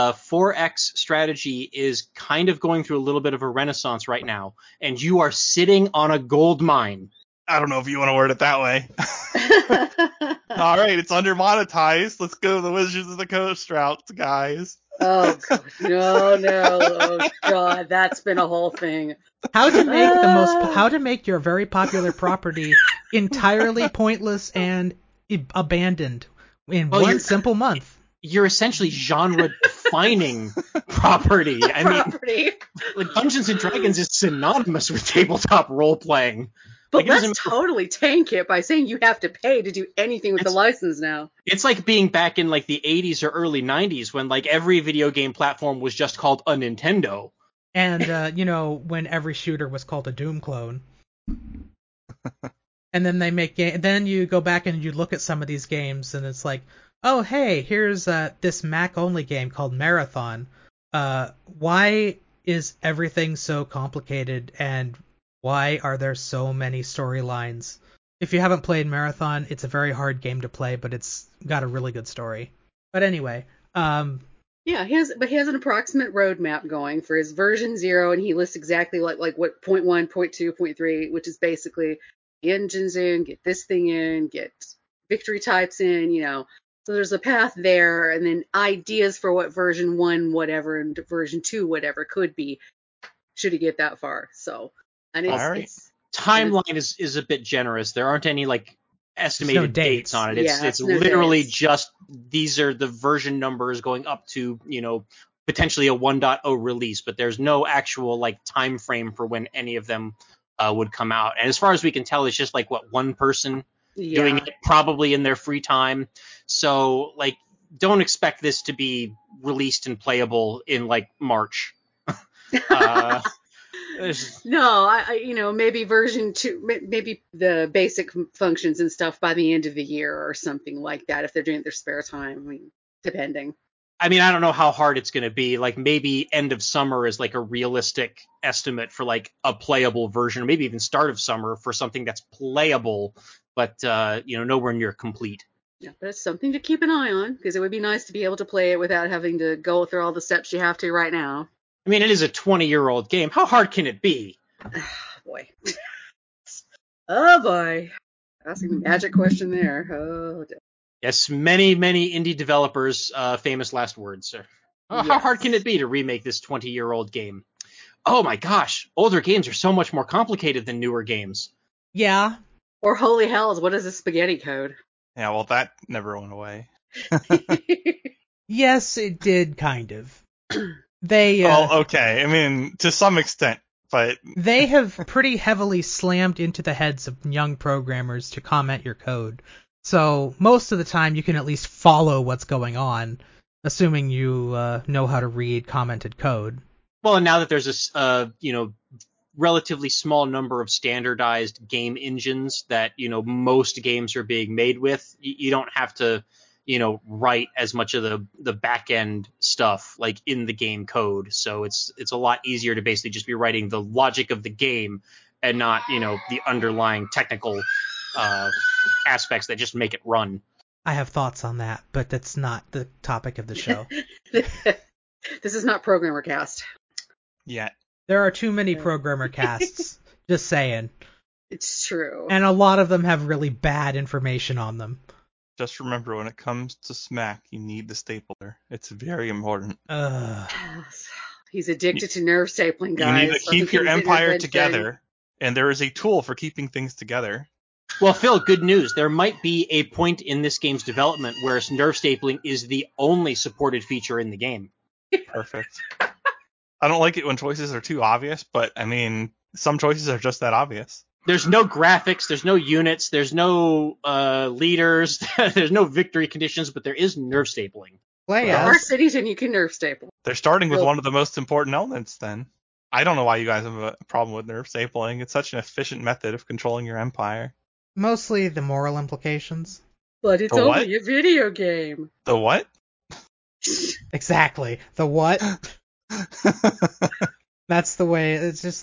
4X strategy is kind of going through a little bit of a renaissance right now, and you are sitting on a gold mine. I don't know if you want to word it that way. All right, it's under monetized. Let's go to the Wizards of the Coast route, guys. Oh God, no! Oh God, that's been a whole thing. how to make your very popular property entirely pointless and abandoned in one simple month. You're essentially genre-defining property. I mean, like Dungeons and Dragons is synonymous with tabletop role-playing. But Like, let's totally tank it by saying you have to pay to do anything with the license now. It's like being back in like the 80s or early 90s when like every video game platform was just called a Nintendo. And when every shooter was called a Doom clone. And then they make then you go back and you look at some of these games and it's like, oh hey, here's this Mac only game called Marathon. Why is everything so complicated and why are there so many storylines? If you haven't played Marathon, it's a very hard game to play, but it's got a really good story. But anyway, Yeah, he has an approximate roadmap going for his version 0, and he lists exactly like what point 1, point 2, point 3, which is basically the engines in, get this thing in, get victory types in, So there's a path there, and then ideas for what version 1 whatever and version 2 whatever could be should he get that far. So, and All right. it's Timeline is a bit generous. There aren't any estimated dates on it. Yeah, It's no literally dates. just these are the version numbers going up to, potentially a 1.0 release, but there's no actual time frame for when any of them would come out. And as far as we can tell, it's just one person doing Yeah. it, probably in their free time. So don't expect this to be released and playable in March. No, maybe version 2, maybe the basic functions and stuff by the end of the year or something like that if they're doing it in their spare time. I mean, depending. I mean, I don't know how hard it's going to be. Maybe end of summer is a realistic estimate for a playable version, or maybe even start of summer for something that's playable, but nowhere near complete. Yeah, but it's something to keep an eye on because it would be nice to be able to play it without having to go through all the steps you have to right now. I mean, it is a 20-year-old game. How hard can it be? Boy. Oh boy. Asking the magic question there. Oh, Yes, many indie developers' famous last words. How hard can it be to remake this 20-year-old game? Oh my gosh, older games are so much more complicated than newer games. Yeah. Or holy hells, what is a spaghetti code? Yeah, well, that never went away. Yes, it did kind of. They Well, okay. I mean, to some extent, but they have pretty heavily slammed into the heads of young programmers to comment your code. So most of the time you can at least follow what's going on, assuming you know how to read commented code. Well, and now that there's a relatively small number of standardized game engines that most games are being made with, you don't have to write as much of the back end stuff in the game code. So it's a lot easier to basically just be writing the logic of the game and not the underlying technical aspects that just make it run. I have thoughts on that, but that's not the topic of the show. This is not Programmer Cast. yeah. There are too many programmer casts, just saying. It's true. And a lot of them have really bad information on them. Just remember, when it comes to Smack, you need the stapler. It's very important. He's addicted to nerve stapling, guys. You need to keep your empire together, and there is a tool for keeping things together. Well, Phil, good news. There might be a point in this game's development where nerve stapling is the only supported feature in the game. Perfect. I don't like it when choices are too obvious, but I mean, some choices are just that obvious. There's no graphics, there's no units, there's no leaders, there's no victory conditions, but there is nerve stapling. There are cities and you can nerve staple. They're starting with one of the most important elements then. I don't know why you guys have a problem with nerve stapling. It's such an efficient method of controlling your empire. Mostly the moral implications. But it's only a video game. The what? Exactly. The what? That's the way. It's just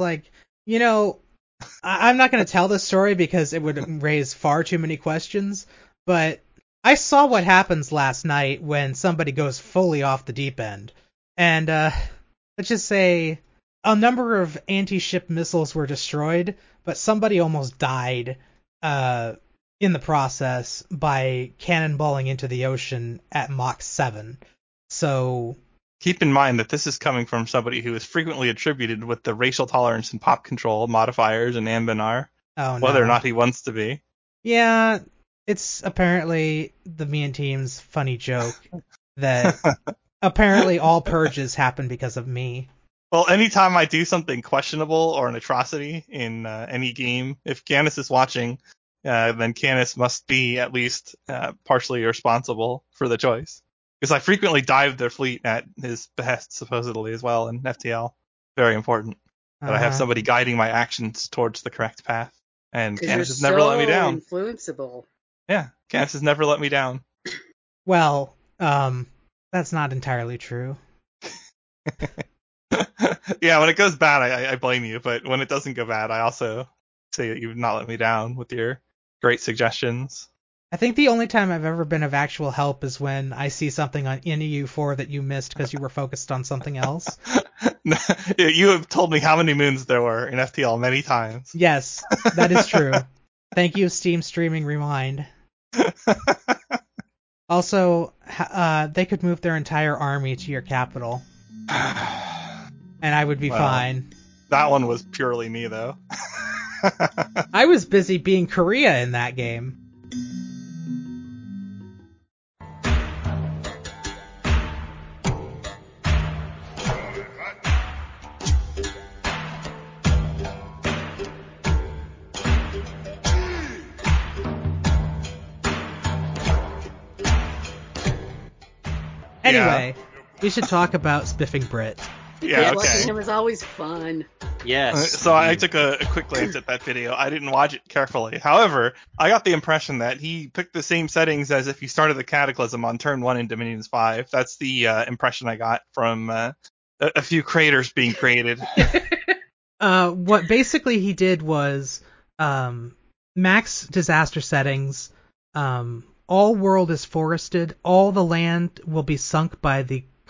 I'm not going to tell this story because it would raise far too many questions, but I saw what happens last night when somebody goes fully off the deep end. And let's just say a number of anti-ship missiles were destroyed, but somebody almost died in the process by cannonballing into the ocean at Mach 7. So keep in mind that this is coming from somebody who is frequently attributed with the racial tolerance and pop control modifiers in Ambinar, whether or not he wants to be. Yeah, it's apparently the Me and Team's funny joke that apparently all purges happen because of me. Well, anytime I do something questionable or an atrocity in any game, if Canis is watching, then Canis must be at least partially responsible for the choice. Because I frequently dive their fleet at his behest, supposedly, as well, in FTL. Very important. That I have somebody guiding my actions towards the correct path. And Canis has never let me down. Influenceable. Yeah, Canis has never let me down. Well, that's not entirely true. Yeah, when it goes bad, I blame you. But when it doesn't go bad, I also say that you've not let me down with your great suggestions. I think the only time I've ever been of actual help is when I see something in EU4 that you missed because you were focused on something else. You have told me how many moons there were in FTL many times. Yes, that is true. Thank you, Steam Streaming Remind. Also, they could move their entire army to your capital, and I would be fine. That one was purely me, though. I was busy being Korea in that game. Anyway, we should talk about Spiffing Brit. Yeah, okay. Watching him is always fun. Yes. So I took a quick glance at that video. I didn't watch it carefully. However, I got the impression that he picked the same settings as if he started the Cataclysm on turn 1 in Dominions 5. That's the impression I got from a few craters being created. What basically he did was max disaster settings. All world is forested. All the land will be sunk by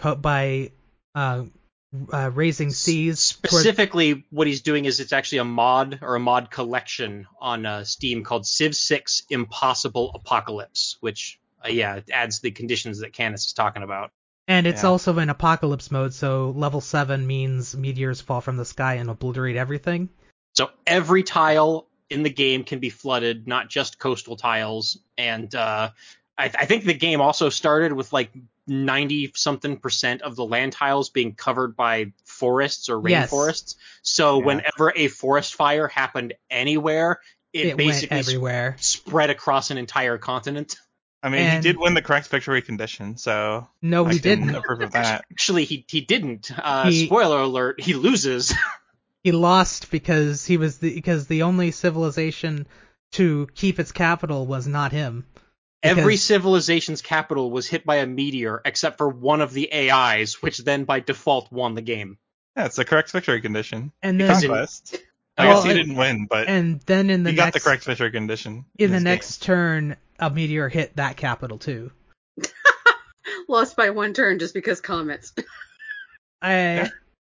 raising seas. Specifically, what he's doing is it's actually a mod or a mod collection on Steam called Civ 6 Impossible Apocalypse, which it adds the conditions that Canis is talking about. And it's also in apocalypse mode, so level 7 means meteors fall from the sky and obliterate everything. So every tile in the game can be flooded, not just coastal tiles. And I think the game also started with like 90-something% of the land tiles being covered by forests or rainforests. So whenever a forest fire happened anywhere, it basically went everywhere. Spread across an entire continent. I mean, he did win the correct victory condition, so no, he didn't approve of that. Actually, he didn't. Spoiler alert: he loses. He lost because the only civilization to keep its capital was not him. Every civilization's capital was hit by a meteor, except for one of the AIs, which then by default won the game. Yeah, it's the correct victory condition. And then Conquest. I guess he didn't win, but he got the correct victory condition. In the next turn, a meteor hit that capital too. Lost by one turn just because comments. That's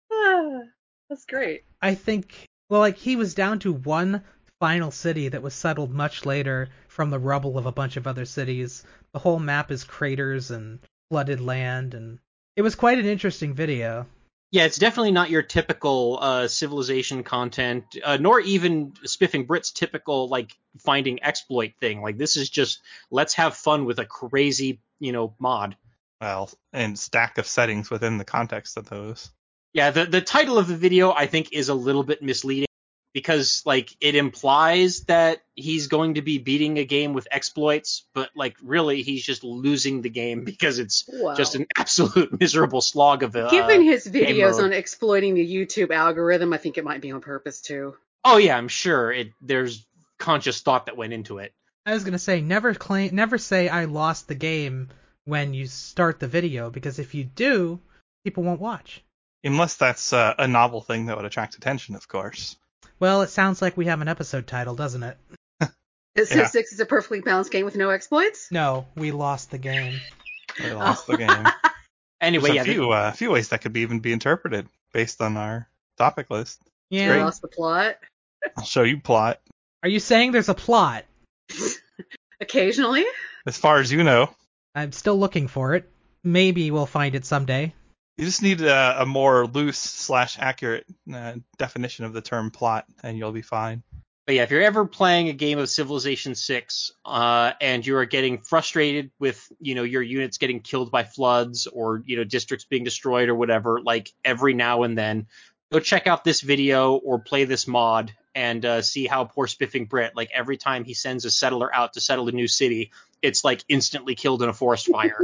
great. I think, he was down to one final city that was settled much later from the rubble of a bunch of other cities. The whole map is craters and flooded land, and it was quite an interesting video. Yeah, it's definitely not your typical civilization content, nor even Spiffing Brit's typical, finding exploit thing. This is just, let's have fun with a crazy, mod. Well, and stack of settings within the context of those. Yeah, the title of the video, I think, is a little bit misleading because, it implies that he's going to be beating a game with exploits, but, really, he's just losing the game because it's just an absolute miserable slog of a Given his videos on exploiting the YouTube algorithm, I think it might be on purpose, too. Oh, yeah, I'm sure. There's conscious thought that went into it. I was going to say, never say I lost the game when you start the video, because if you do, people won't watch. Unless that's a novel thing that would attract attention, of course. Well, it sounds like we have an episode title, doesn't it? Civ 6 is a perfectly balanced game with no exploits? No, we lost the game. We lost the game. Anyway, there's a few ways that could even be interpreted based on our topic list. Yeah. We lost the plot. I'll show you plot. Are you saying there's a plot? Occasionally. As far as you know. I'm still looking for it. Maybe we'll find it someday. You just need a more loose / accurate definition of the term plot, and you'll be fine. But yeah, if you're ever playing a game of Civilization 6 and you are getting frustrated with, your units getting killed by floods or, districts being destroyed or whatever, every now and then, go check out this video or play this mod and see how poor Spiffing Brit, every time he sends a settler out to settle a new city, it's instantly killed in a forest fire.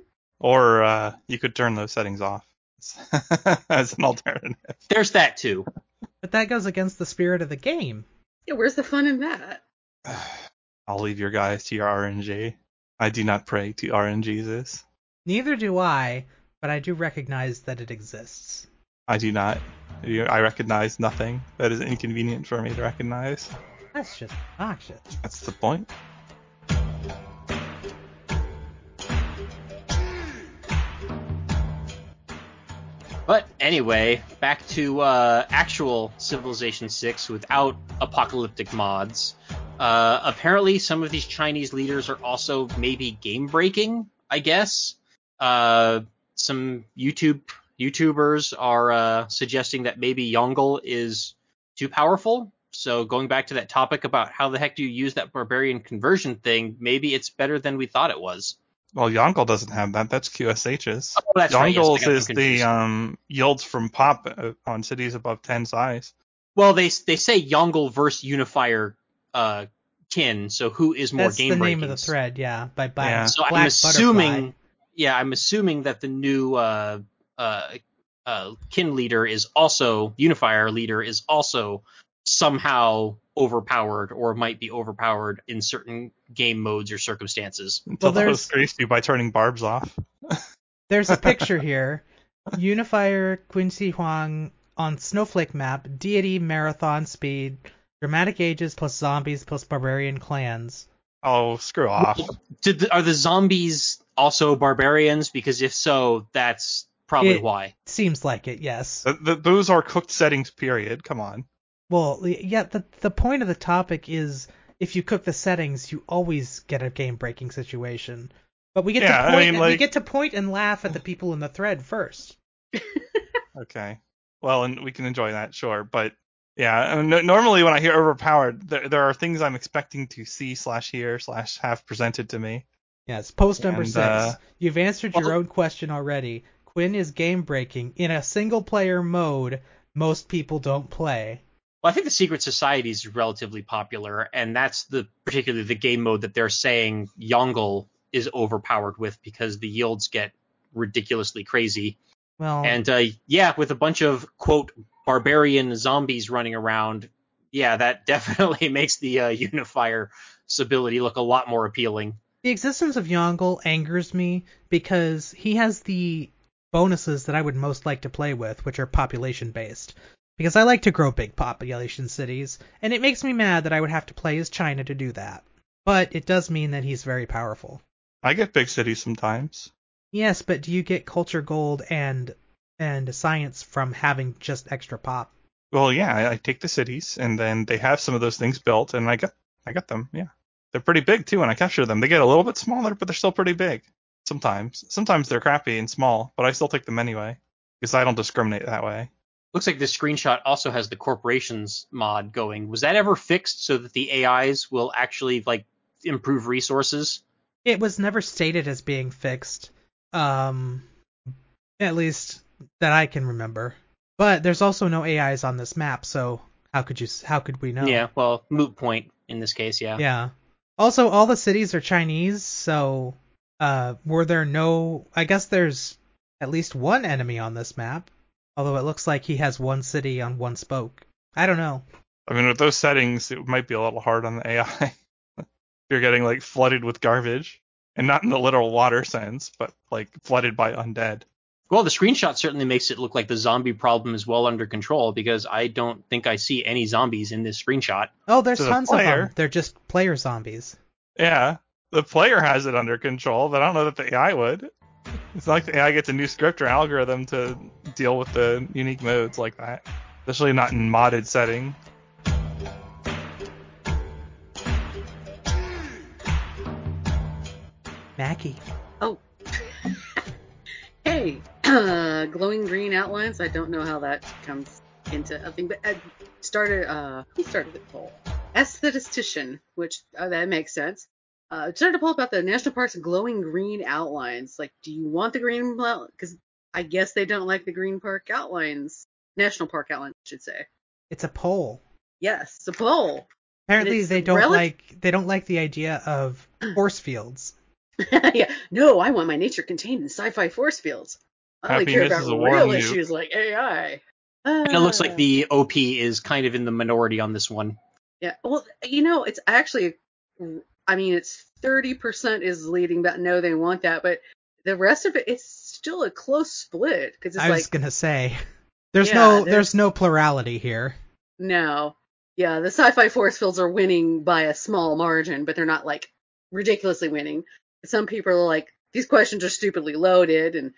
Or you could turn those settings off as an alternative. There's that too. But that goes against the spirit of the game. Yeah, where's the fun in that? I'll leave your guys to your RNG. I do not pray to RNGs. Neither do I, but I do recognize that it exists. I do not. I recognize nothing that is inconvenient for me to recognize. That's just obnoxious. That's the point. But anyway, back to actual Civilization 6 without apocalyptic mods. Apparently, some of these Chinese leaders are also maybe game breaking, I guess. Some YouTubers are suggesting that maybe Yongle is too powerful. So going back to that topic about how the heck do you use that barbarian conversion thing, maybe it's better than we thought it was. Well, Yongle doesn't have that. That's QSH's. Oh, that's right. Yes, I Yongle's got them is confused. the yields from pop on cities above 10 size. Well, they say Yongle versus Unifier kin. So who is more That's game the breaking? name of the thread, yeah. By Yeah. So Black Butterfly. I'm assuming that the new kin leader is also Unifier leader is also somehow overpowered or might be overpowered in certain game modes or circumstances. Until the there's- host graced you by turning barbs off. There's a picture here. Unifier Quincy Huang on Snowflake map, deity, marathon speed, dramatic ages plus zombies plus barbarian clans. Oh, screw off. Are the zombies also barbarians? Because if so, that's probably why. Seems like it, yes. Those are cooked settings, period. Come on. Well, yeah, the point of the topic is if you cook the settings, you always get a game-breaking situation. But we get we get to point and laugh at the people in the thread first. Okay. Well, and we can enjoy that, sure. But yeah, normally when I hear overpowered, there are things I'm expecting to see / have presented to me. Yes, post number 6. You've answered your own question already. Quinn is game-breaking. In a single-player mode, most people don't play. Well, I think the Secret Society is relatively popular, and that's particularly the game mode that they're saying Yongle is overpowered with because the yields get ridiculously crazy. Well, and with a bunch of quote barbarian zombies running around, that definitely makes the Unifier ability look a lot more appealing. The existence of Yongle angers me because he has the bonuses that I would most like to play with, which are population based. Because I like to grow big population cities, and it makes me mad that I would have to play as China to do that. But it does mean that he's very powerful. I get big cities sometimes. Yes, but do you get culture gold and science from having just extra pop? Well, yeah, I take the cities, and then they have some of those things built, and I get them, yeah. They're pretty big, too, when I capture them. They get a little bit smaller, but they're still pretty big. Sometimes. Sometimes they're crappy and small, but I still take them anyway, because I don't discriminate that way. Looks like this screenshot also has the corporations mod going. Was that ever fixed so that the AIs will actually, improve resources? It was never stated as being fixed. At least that I can remember. But there's also no AIs on this map, so how could we know? Yeah, well, moot point in this case, yeah. Yeah. Also, all the cities are Chinese, so were there no... I guess there's at least one enemy on this map, although it looks like he has one city on one spoke. I don't know. I mean, with those settings, it might be a little hard on the AI. You're getting, flooded with garbage. And not in the literal water sense, but, flooded by undead. Well, the screenshot certainly makes it look like the zombie problem is well under control, because I don't think I see any zombies in this screenshot. Oh, there's tons of them. They're just player zombies. Yeah, the player has it under control, but I don't know that the AI would. It's not like the AI gets a new script or algorithm to deal with the unique modes like that. Especially not in modded setting. Mackie. Oh. Hey, glowing green outlines. I don't know how that comes into a thing, but who started the poll? Aesthetician, which that makes sense. Started a poll about the national parks glowing green outlines. Do you want the green? Because I guess they don't like the green park outlines. National park outlines, I should say. It's a poll. Yes, it's a poll. Apparently, they don't like the idea of force fields. Yeah, no, I want my nature contained in sci-fi force fields. I only care about real issues like AI. And it looks like the OP is kind of in the minority on this one. Yeah, well, it's actually, it's 30% is leading that no, they want that, but the rest of it's still a close split because it's I was gonna say, there's no plurality here. No, yeah, the sci-fi force fields are winning by a small margin, but they're not ridiculously winning. Some people are like, these questions are stupidly loaded, and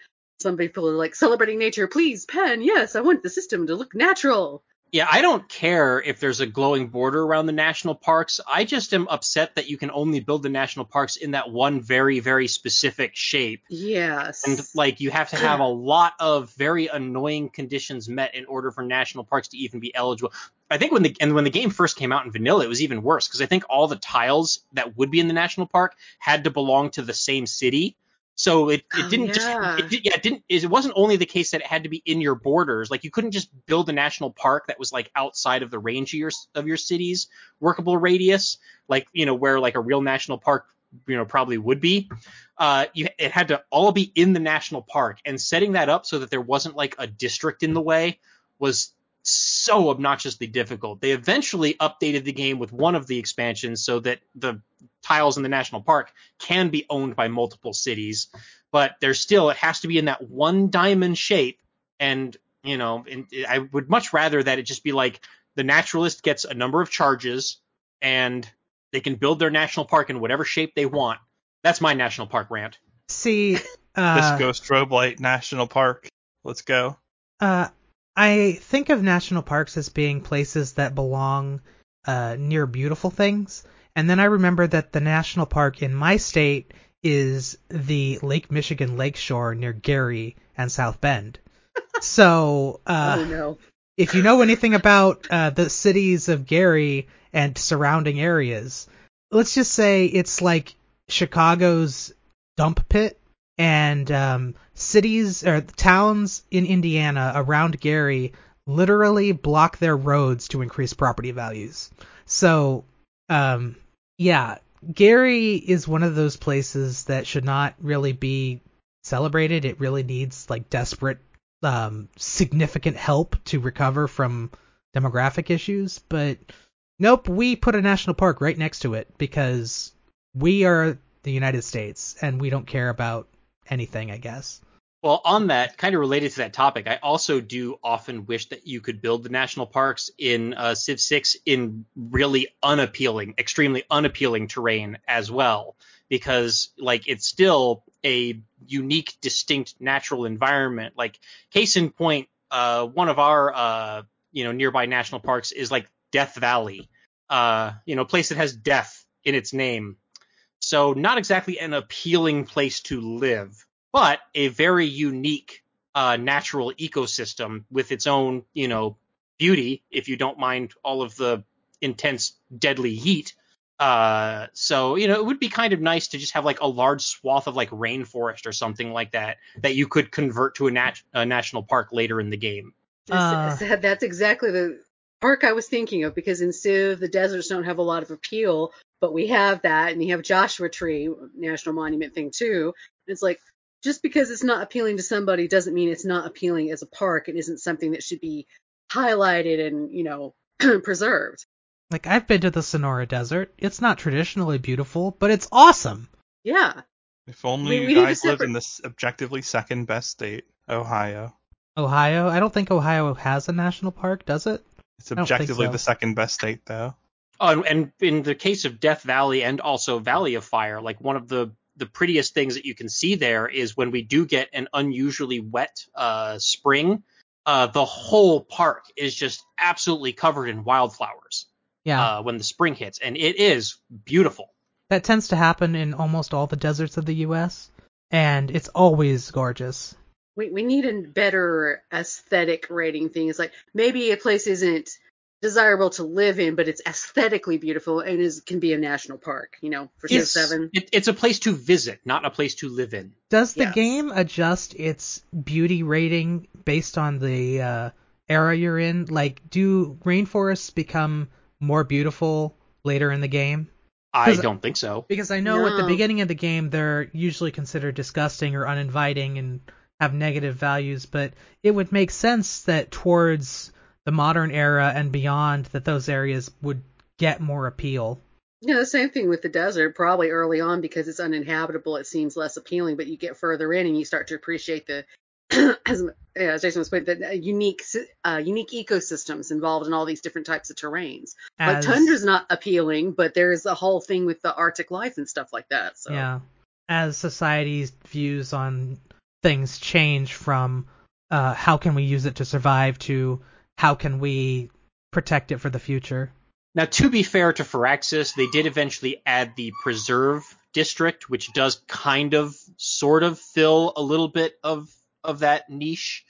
Some people are like, celebrating nature, please, pen, yes, I want the system to look natural. Yeah, I don't care if there's a glowing border around the national parks. I just am upset that you can only build the national parks in that one very, very specific shape. Yes. And like you have to have a lot of very annoying conditions met in order for national parks to even be eligible. I think when the game first came out in vanilla, it was even worse because I think all the tiles that would be in the national park had to belong to the same city. So it didn't it wasn't only the case that it had to be in your borders. Like you couldn't just build a national park that was like outside of the range of your city's workable radius, like where like a real national park probably would be. It had to all be in the national park, and setting that up so that there wasn't like a district in the way was so obnoxiously difficult. They eventually updated the game with one of the expansions so that the tiles in the national park can be owned by multiple cities, but it has to be in that one diamond shape. And I would much rather that it just be like the naturalist gets a number of charges and they can build their national park in whatever shape they want. That's my national park rant. See, Disco Strobe Light National Park. Let's go. I think of national parks as being places that belong near beautiful things. And then I remember that the national park in my state is the Lake Michigan Lakeshore near Gary and South Bend. So, oh no. If you know anything about the cities of Gary and surrounding areas, let's just say it's like Chicago's dump pit, and cities or towns in Indiana around Gary literally block their roads to increase property values. So, yeah, Gary is one of those places that should not really be celebrated. It really needs like desperate, significant help to recover from demographic issues. But nope, we put a national park right next to it because we are the United States and we don't care about anything, I guess. Well, on that, kind of related to that topic, I also do often wish that you could build the national parks in Civ 6 in really unappealing, extremely unappealing terrain as well, because like it's still a unique, distinct natural environment. Like case in point, one of our nearby national parks is like Death Valley, a place that has death in its name. So not exactly an appealing place to live, but a very unique natural ecosystem with its own, beauty, if you don't mind all of the intense, deadly heat. So, it would be kind of nice to just have like a large swath of like rainforest or something like that you could convert to a national park later in the game. That's exactly the park I was thinking of, because in Civ, the deserts don't have a lot of appeal, but we have that, and you have Joshua Tree National Monument thing too. It's like, just because it's not appealing to somebody doesn't mean it's not appealing as a park. It isn't something that should be highlighted and, preserved. Like, I've been to the Sonora Desert. It's not traditionally beautiful, but it's awesome. Yeah. If only you guys lived in this objectively second best state, Ohio. Ohio? I don't think Ohio has a national park, does it? It's objectively the second best state, though. Oh, and in the case of Death Valley and also Valley of Fire, like one of the prettiest things that you can see there is when we do get an unusually wet spring, the whole park is just absolutely covered in wildflowers. Yeah. When the spring hits, and it is beautiful. That tends to happen in almost all the deserts of the U.S., and it's always gorgeous. We need a better aesthetic rating thing. It's like, maybe a place isn't desirable to live in, but it's aesthetically beautiful and can be a national park, for Civ 7. It's a place to visit, not a place to live in. Does the game adjust its beauty rating based on the era you're in? Like, do rainforests become more beautiful later in the game? I don't think so. Because I know at the beginning of the game they're usually considered disgusting or uninviting and have negative values, but it would make sense that towards the modern era and beyond that those areas would get more appeal. Yeah, the same thing with the desert. Probably early on, because it's uninhabitable, it seems less appealing, but you get further in and you start to appreciate the as Jason was pointing, the unique ecosystems involved in all these different types of terrains. Like tundra's not appealing, but there's a whole thing with the Arctic life and stuff like that. So. Yeah, as society's views on things change from how can we use it to survive to how can we protect it for the future. Now, to be fair to Firaxis, they did eventually add the Preserve District, which does kind of, sort of fill a little bit of that niche.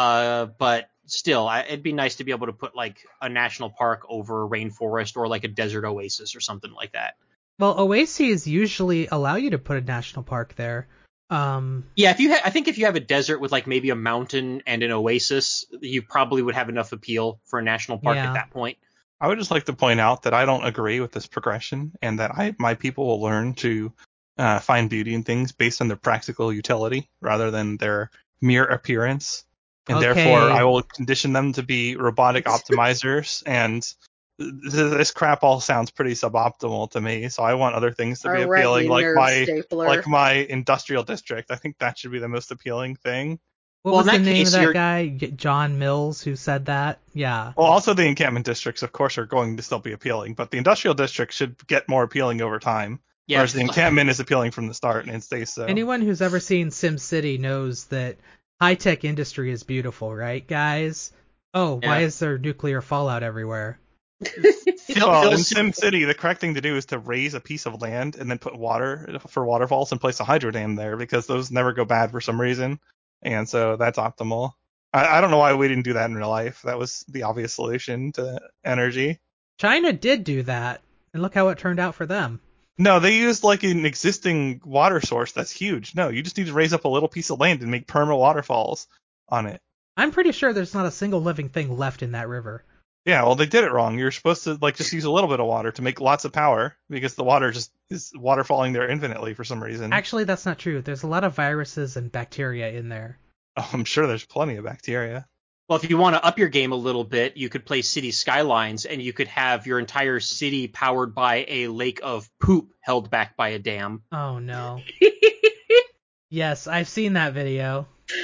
But still, it'd be nice to be able to put like a national park over a rainforest or like a desert oasis or something like that. Well, oases usually allow you to put a national park there. Yeah, I think if you have a desert with like maybe a mountain and an oasis, you probably would have enough appeal for a national park at that point. I would just like to point out that I don't agree with this progression, and that my people will learn to find beauty in things based on their practical utility rather than their mere appearance. And therefore, I will condition them to be robotic optimizers. And this crap all sounds pretty suboptimal to me. So I want other things to be appealing, like my industrial district. I think that should be the most appealing thing. What was the name of that guy? John Mills, who said that? Yeah. Well, also the encampment districts, of course, are going to still be appealing, but the industrial district should get more appealing over time. Yeah. Whereas the encampment is appealing from the start, and it stays so. Anyone who's ever seen SimCity knows that high-tech industry is beautiful, right, guys? Oh, yeah. Why is there nuclear fallout everywhere? Well, in SimCity, the correct thing to do is to raise a piece of land and then put water for waterfalls and place a hydro dam there, because those never go bad for some reason. And so that's optimal. I don't know why we didn't do that in real life. That was the obvious solution to energy. China did do that, and look how it turned out for them. No, they used like an existing water source that's huge. No, you just need to raise up a little piece of land and make perma waterfalls on it. I'm pretty sure there's not a single living thing left in that river. Yeah, well, they did it wrong. You're supposed to like just use a little bit of water to make lots of power, because the water just is waterfalling there infinitely for some reason. Actually, that's not true. There's a lot of viruses and bacteria in there. Oh, I'm sure there's plenty of bacteria. Well, if you want to up your game a little bit, you could play City Skylines, and you could have your entire city powered by a lake of poop held back by a dam. Oh, no. Yes, I've seen that video.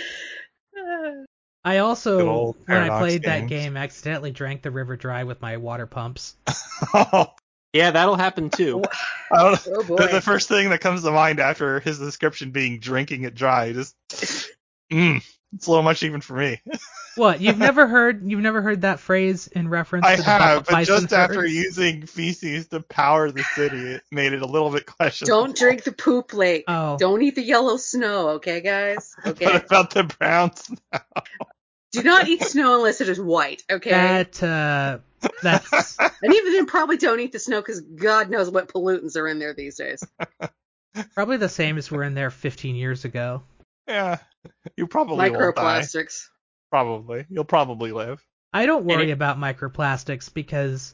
I also, when I played that game, accidentally drank the river dry with my water pumps. Yeah, that'll happen too. Oh boy. The first thing that comes to mind after his description being drinking it dry, just it's a little much even for me. What, you've never heard that phrase in reference to the have, but bison just after using feces to power the city, it made it a little bit questionable. Don't drink the poop lake. Oh. Don't eat the yellow snow, okay, guys? Okay. What about the brown snow? Do not eat snow unless it is white, okay? That's And even then, probably don't eat the snow, because God knows what pollutants are in there these days. probably the same as were in there 15 years ago. Yeah, you probably Microplastics. Will die. Probably. You'll probably live. I don't worry about microplastics because,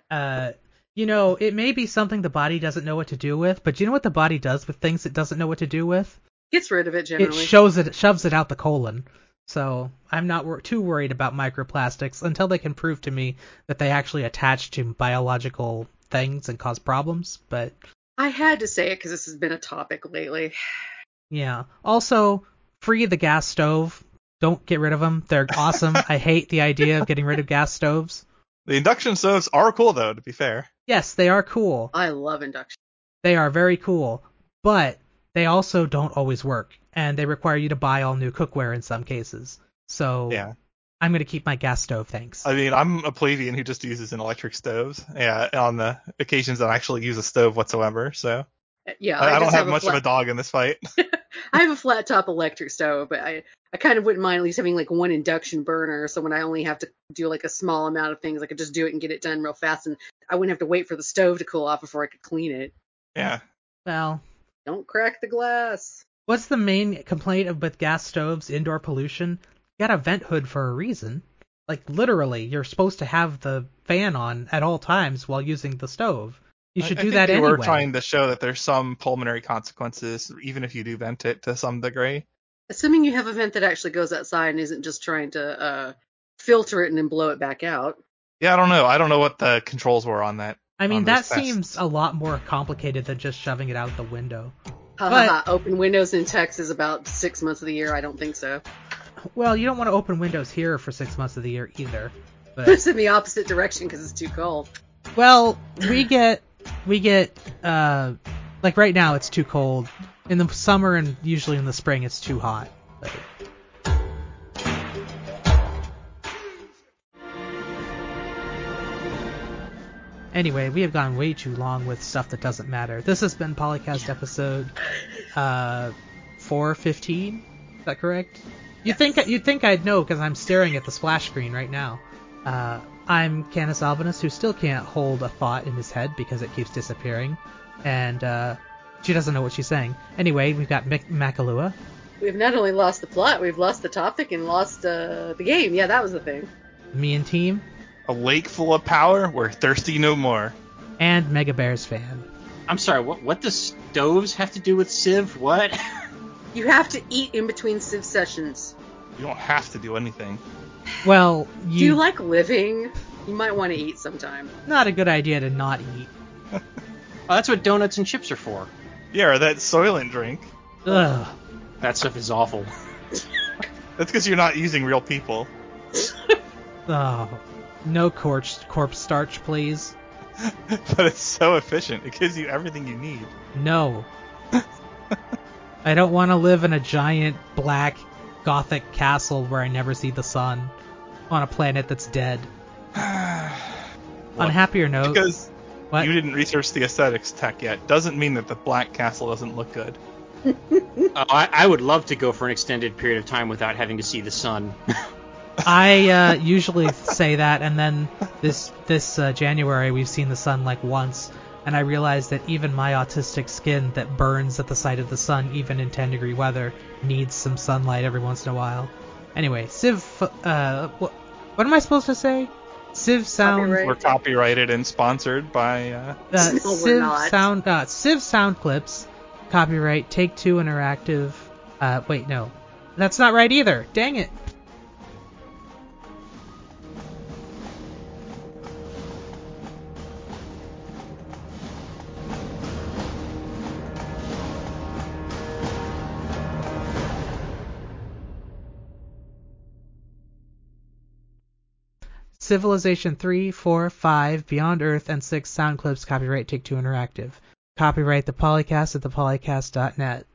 it may be something the body doesn't know what to do with, but you know what the body does with things it doesn't know what to do with? Gets rid of it, generally. It shoves it out the colon. So I'm not too worried about microplastics until they can prove to me that they actually attach to biological things and cause problems. But I had to say it because this has been a topic lately. Yeah. Also, free the gas stove. Don't get rid of them. They're awesome. I hate the idea of getting rid of gas stoves. The induction stoves are cool, though, to be fair. Yes, they are cool. I love induction. They are very cool. But they also don't always work. And they require you to buy all new cookware in some cases. So yeah. I'm going to keep my gas stove, thanks. I mean, I'm a plebeian who just uses an electric stove. Yeah, on the occasions that I actually use a stove whatsoever. So yeah, I don't have much of a dog in this fight. I have a flat top electric stove, but I kind of wouldn't mind at least having like one induction burner. So when I only have to do like a small amount of things, I could just do it and get it done real fast, and I wouldn't have to wait for the stove to cool off before I could clean it. Yeah. Well, don't crack the glass. What's the main complaint with gas stoves? Indoor pollution. You got a vent hood for a reason. Like literally, you're supposed to have the fan on at all times while using the stove. You should do that anyway. We're trying to show that there's some pulmonary consequences, even if you do vent it to some degree. Assuming you have a vent that actually goes outside and isn't just trying to filter it and then blow it back out. Yeah, I don't know. I don't know what the controls were on that. I mean, that seems a lot more complicated than just shoving it out the window. Open windows in Texas about 6 months of the year? I don't think so. Well, you don't want to open windows here for 6 months of the year either. But it's in the opposite direction because it's too cold. Well, we get like right now it's too cold. In the summer and usually in the spring it's too hot. Anyway, we have gone way too long with stuff that doesn't matter. This has been Polycast episode 415. Is that correct? You'd think I'd know because I'm staring at the splash screen right now. I'm Canis Albanus, who still can't hold a thought in his head because it keeps disappearing, and she doesn't know what she's saying. Anyway, we've got Makalua. We've not only lost the plot, we've lost the topic and lost the game. Yeah, that was the thing. Me and team. A lake full of power, we're thirsty no more. And Mega Bears fan. I'm sorry, what does stoves have to do with Civ? What? You have to eat in between Civ sessions. You don't have to do anything. Well, Do you like living? You might want to eat sometime. Not a good idea to not eat. Oh, that's what donuts and chips are for. Yeah, or that Soylent drink. Ugh. That stuff is awful. That's because you're not using real people. Oh. No corpse starch, please. But it's so efficient. It gives you everything you need. No. I don't want to live in a giant black gothic castle where I never see the sun on a planet that's dead. On a happier note, Because what? you didn't research the aesthetics tech yet, doesn't mean that the black castle doesn't look good. I would love to go for an extended period of time without having to see the sun. I usually say that, and then this January we've seen the sun like once, and I realized that even my autistic skin that burns at the sight of the sun, even in 10-degree weather, needs some sunlight every once in a while. Anyway, Civ. What am I supposed to say? Civ sound. Copyright. We're copyrighted and sponsored by. No, we're Civ not. sound. Civ sound clips. Copyright Take-Two Interactive. Wait, no, that's not right either. Dang it. Civilization 3, 4, 5, Beyond Earth, and 6 sound clips copyright Take-Two Interactive. Copyright the Polycast at thepolycast.net.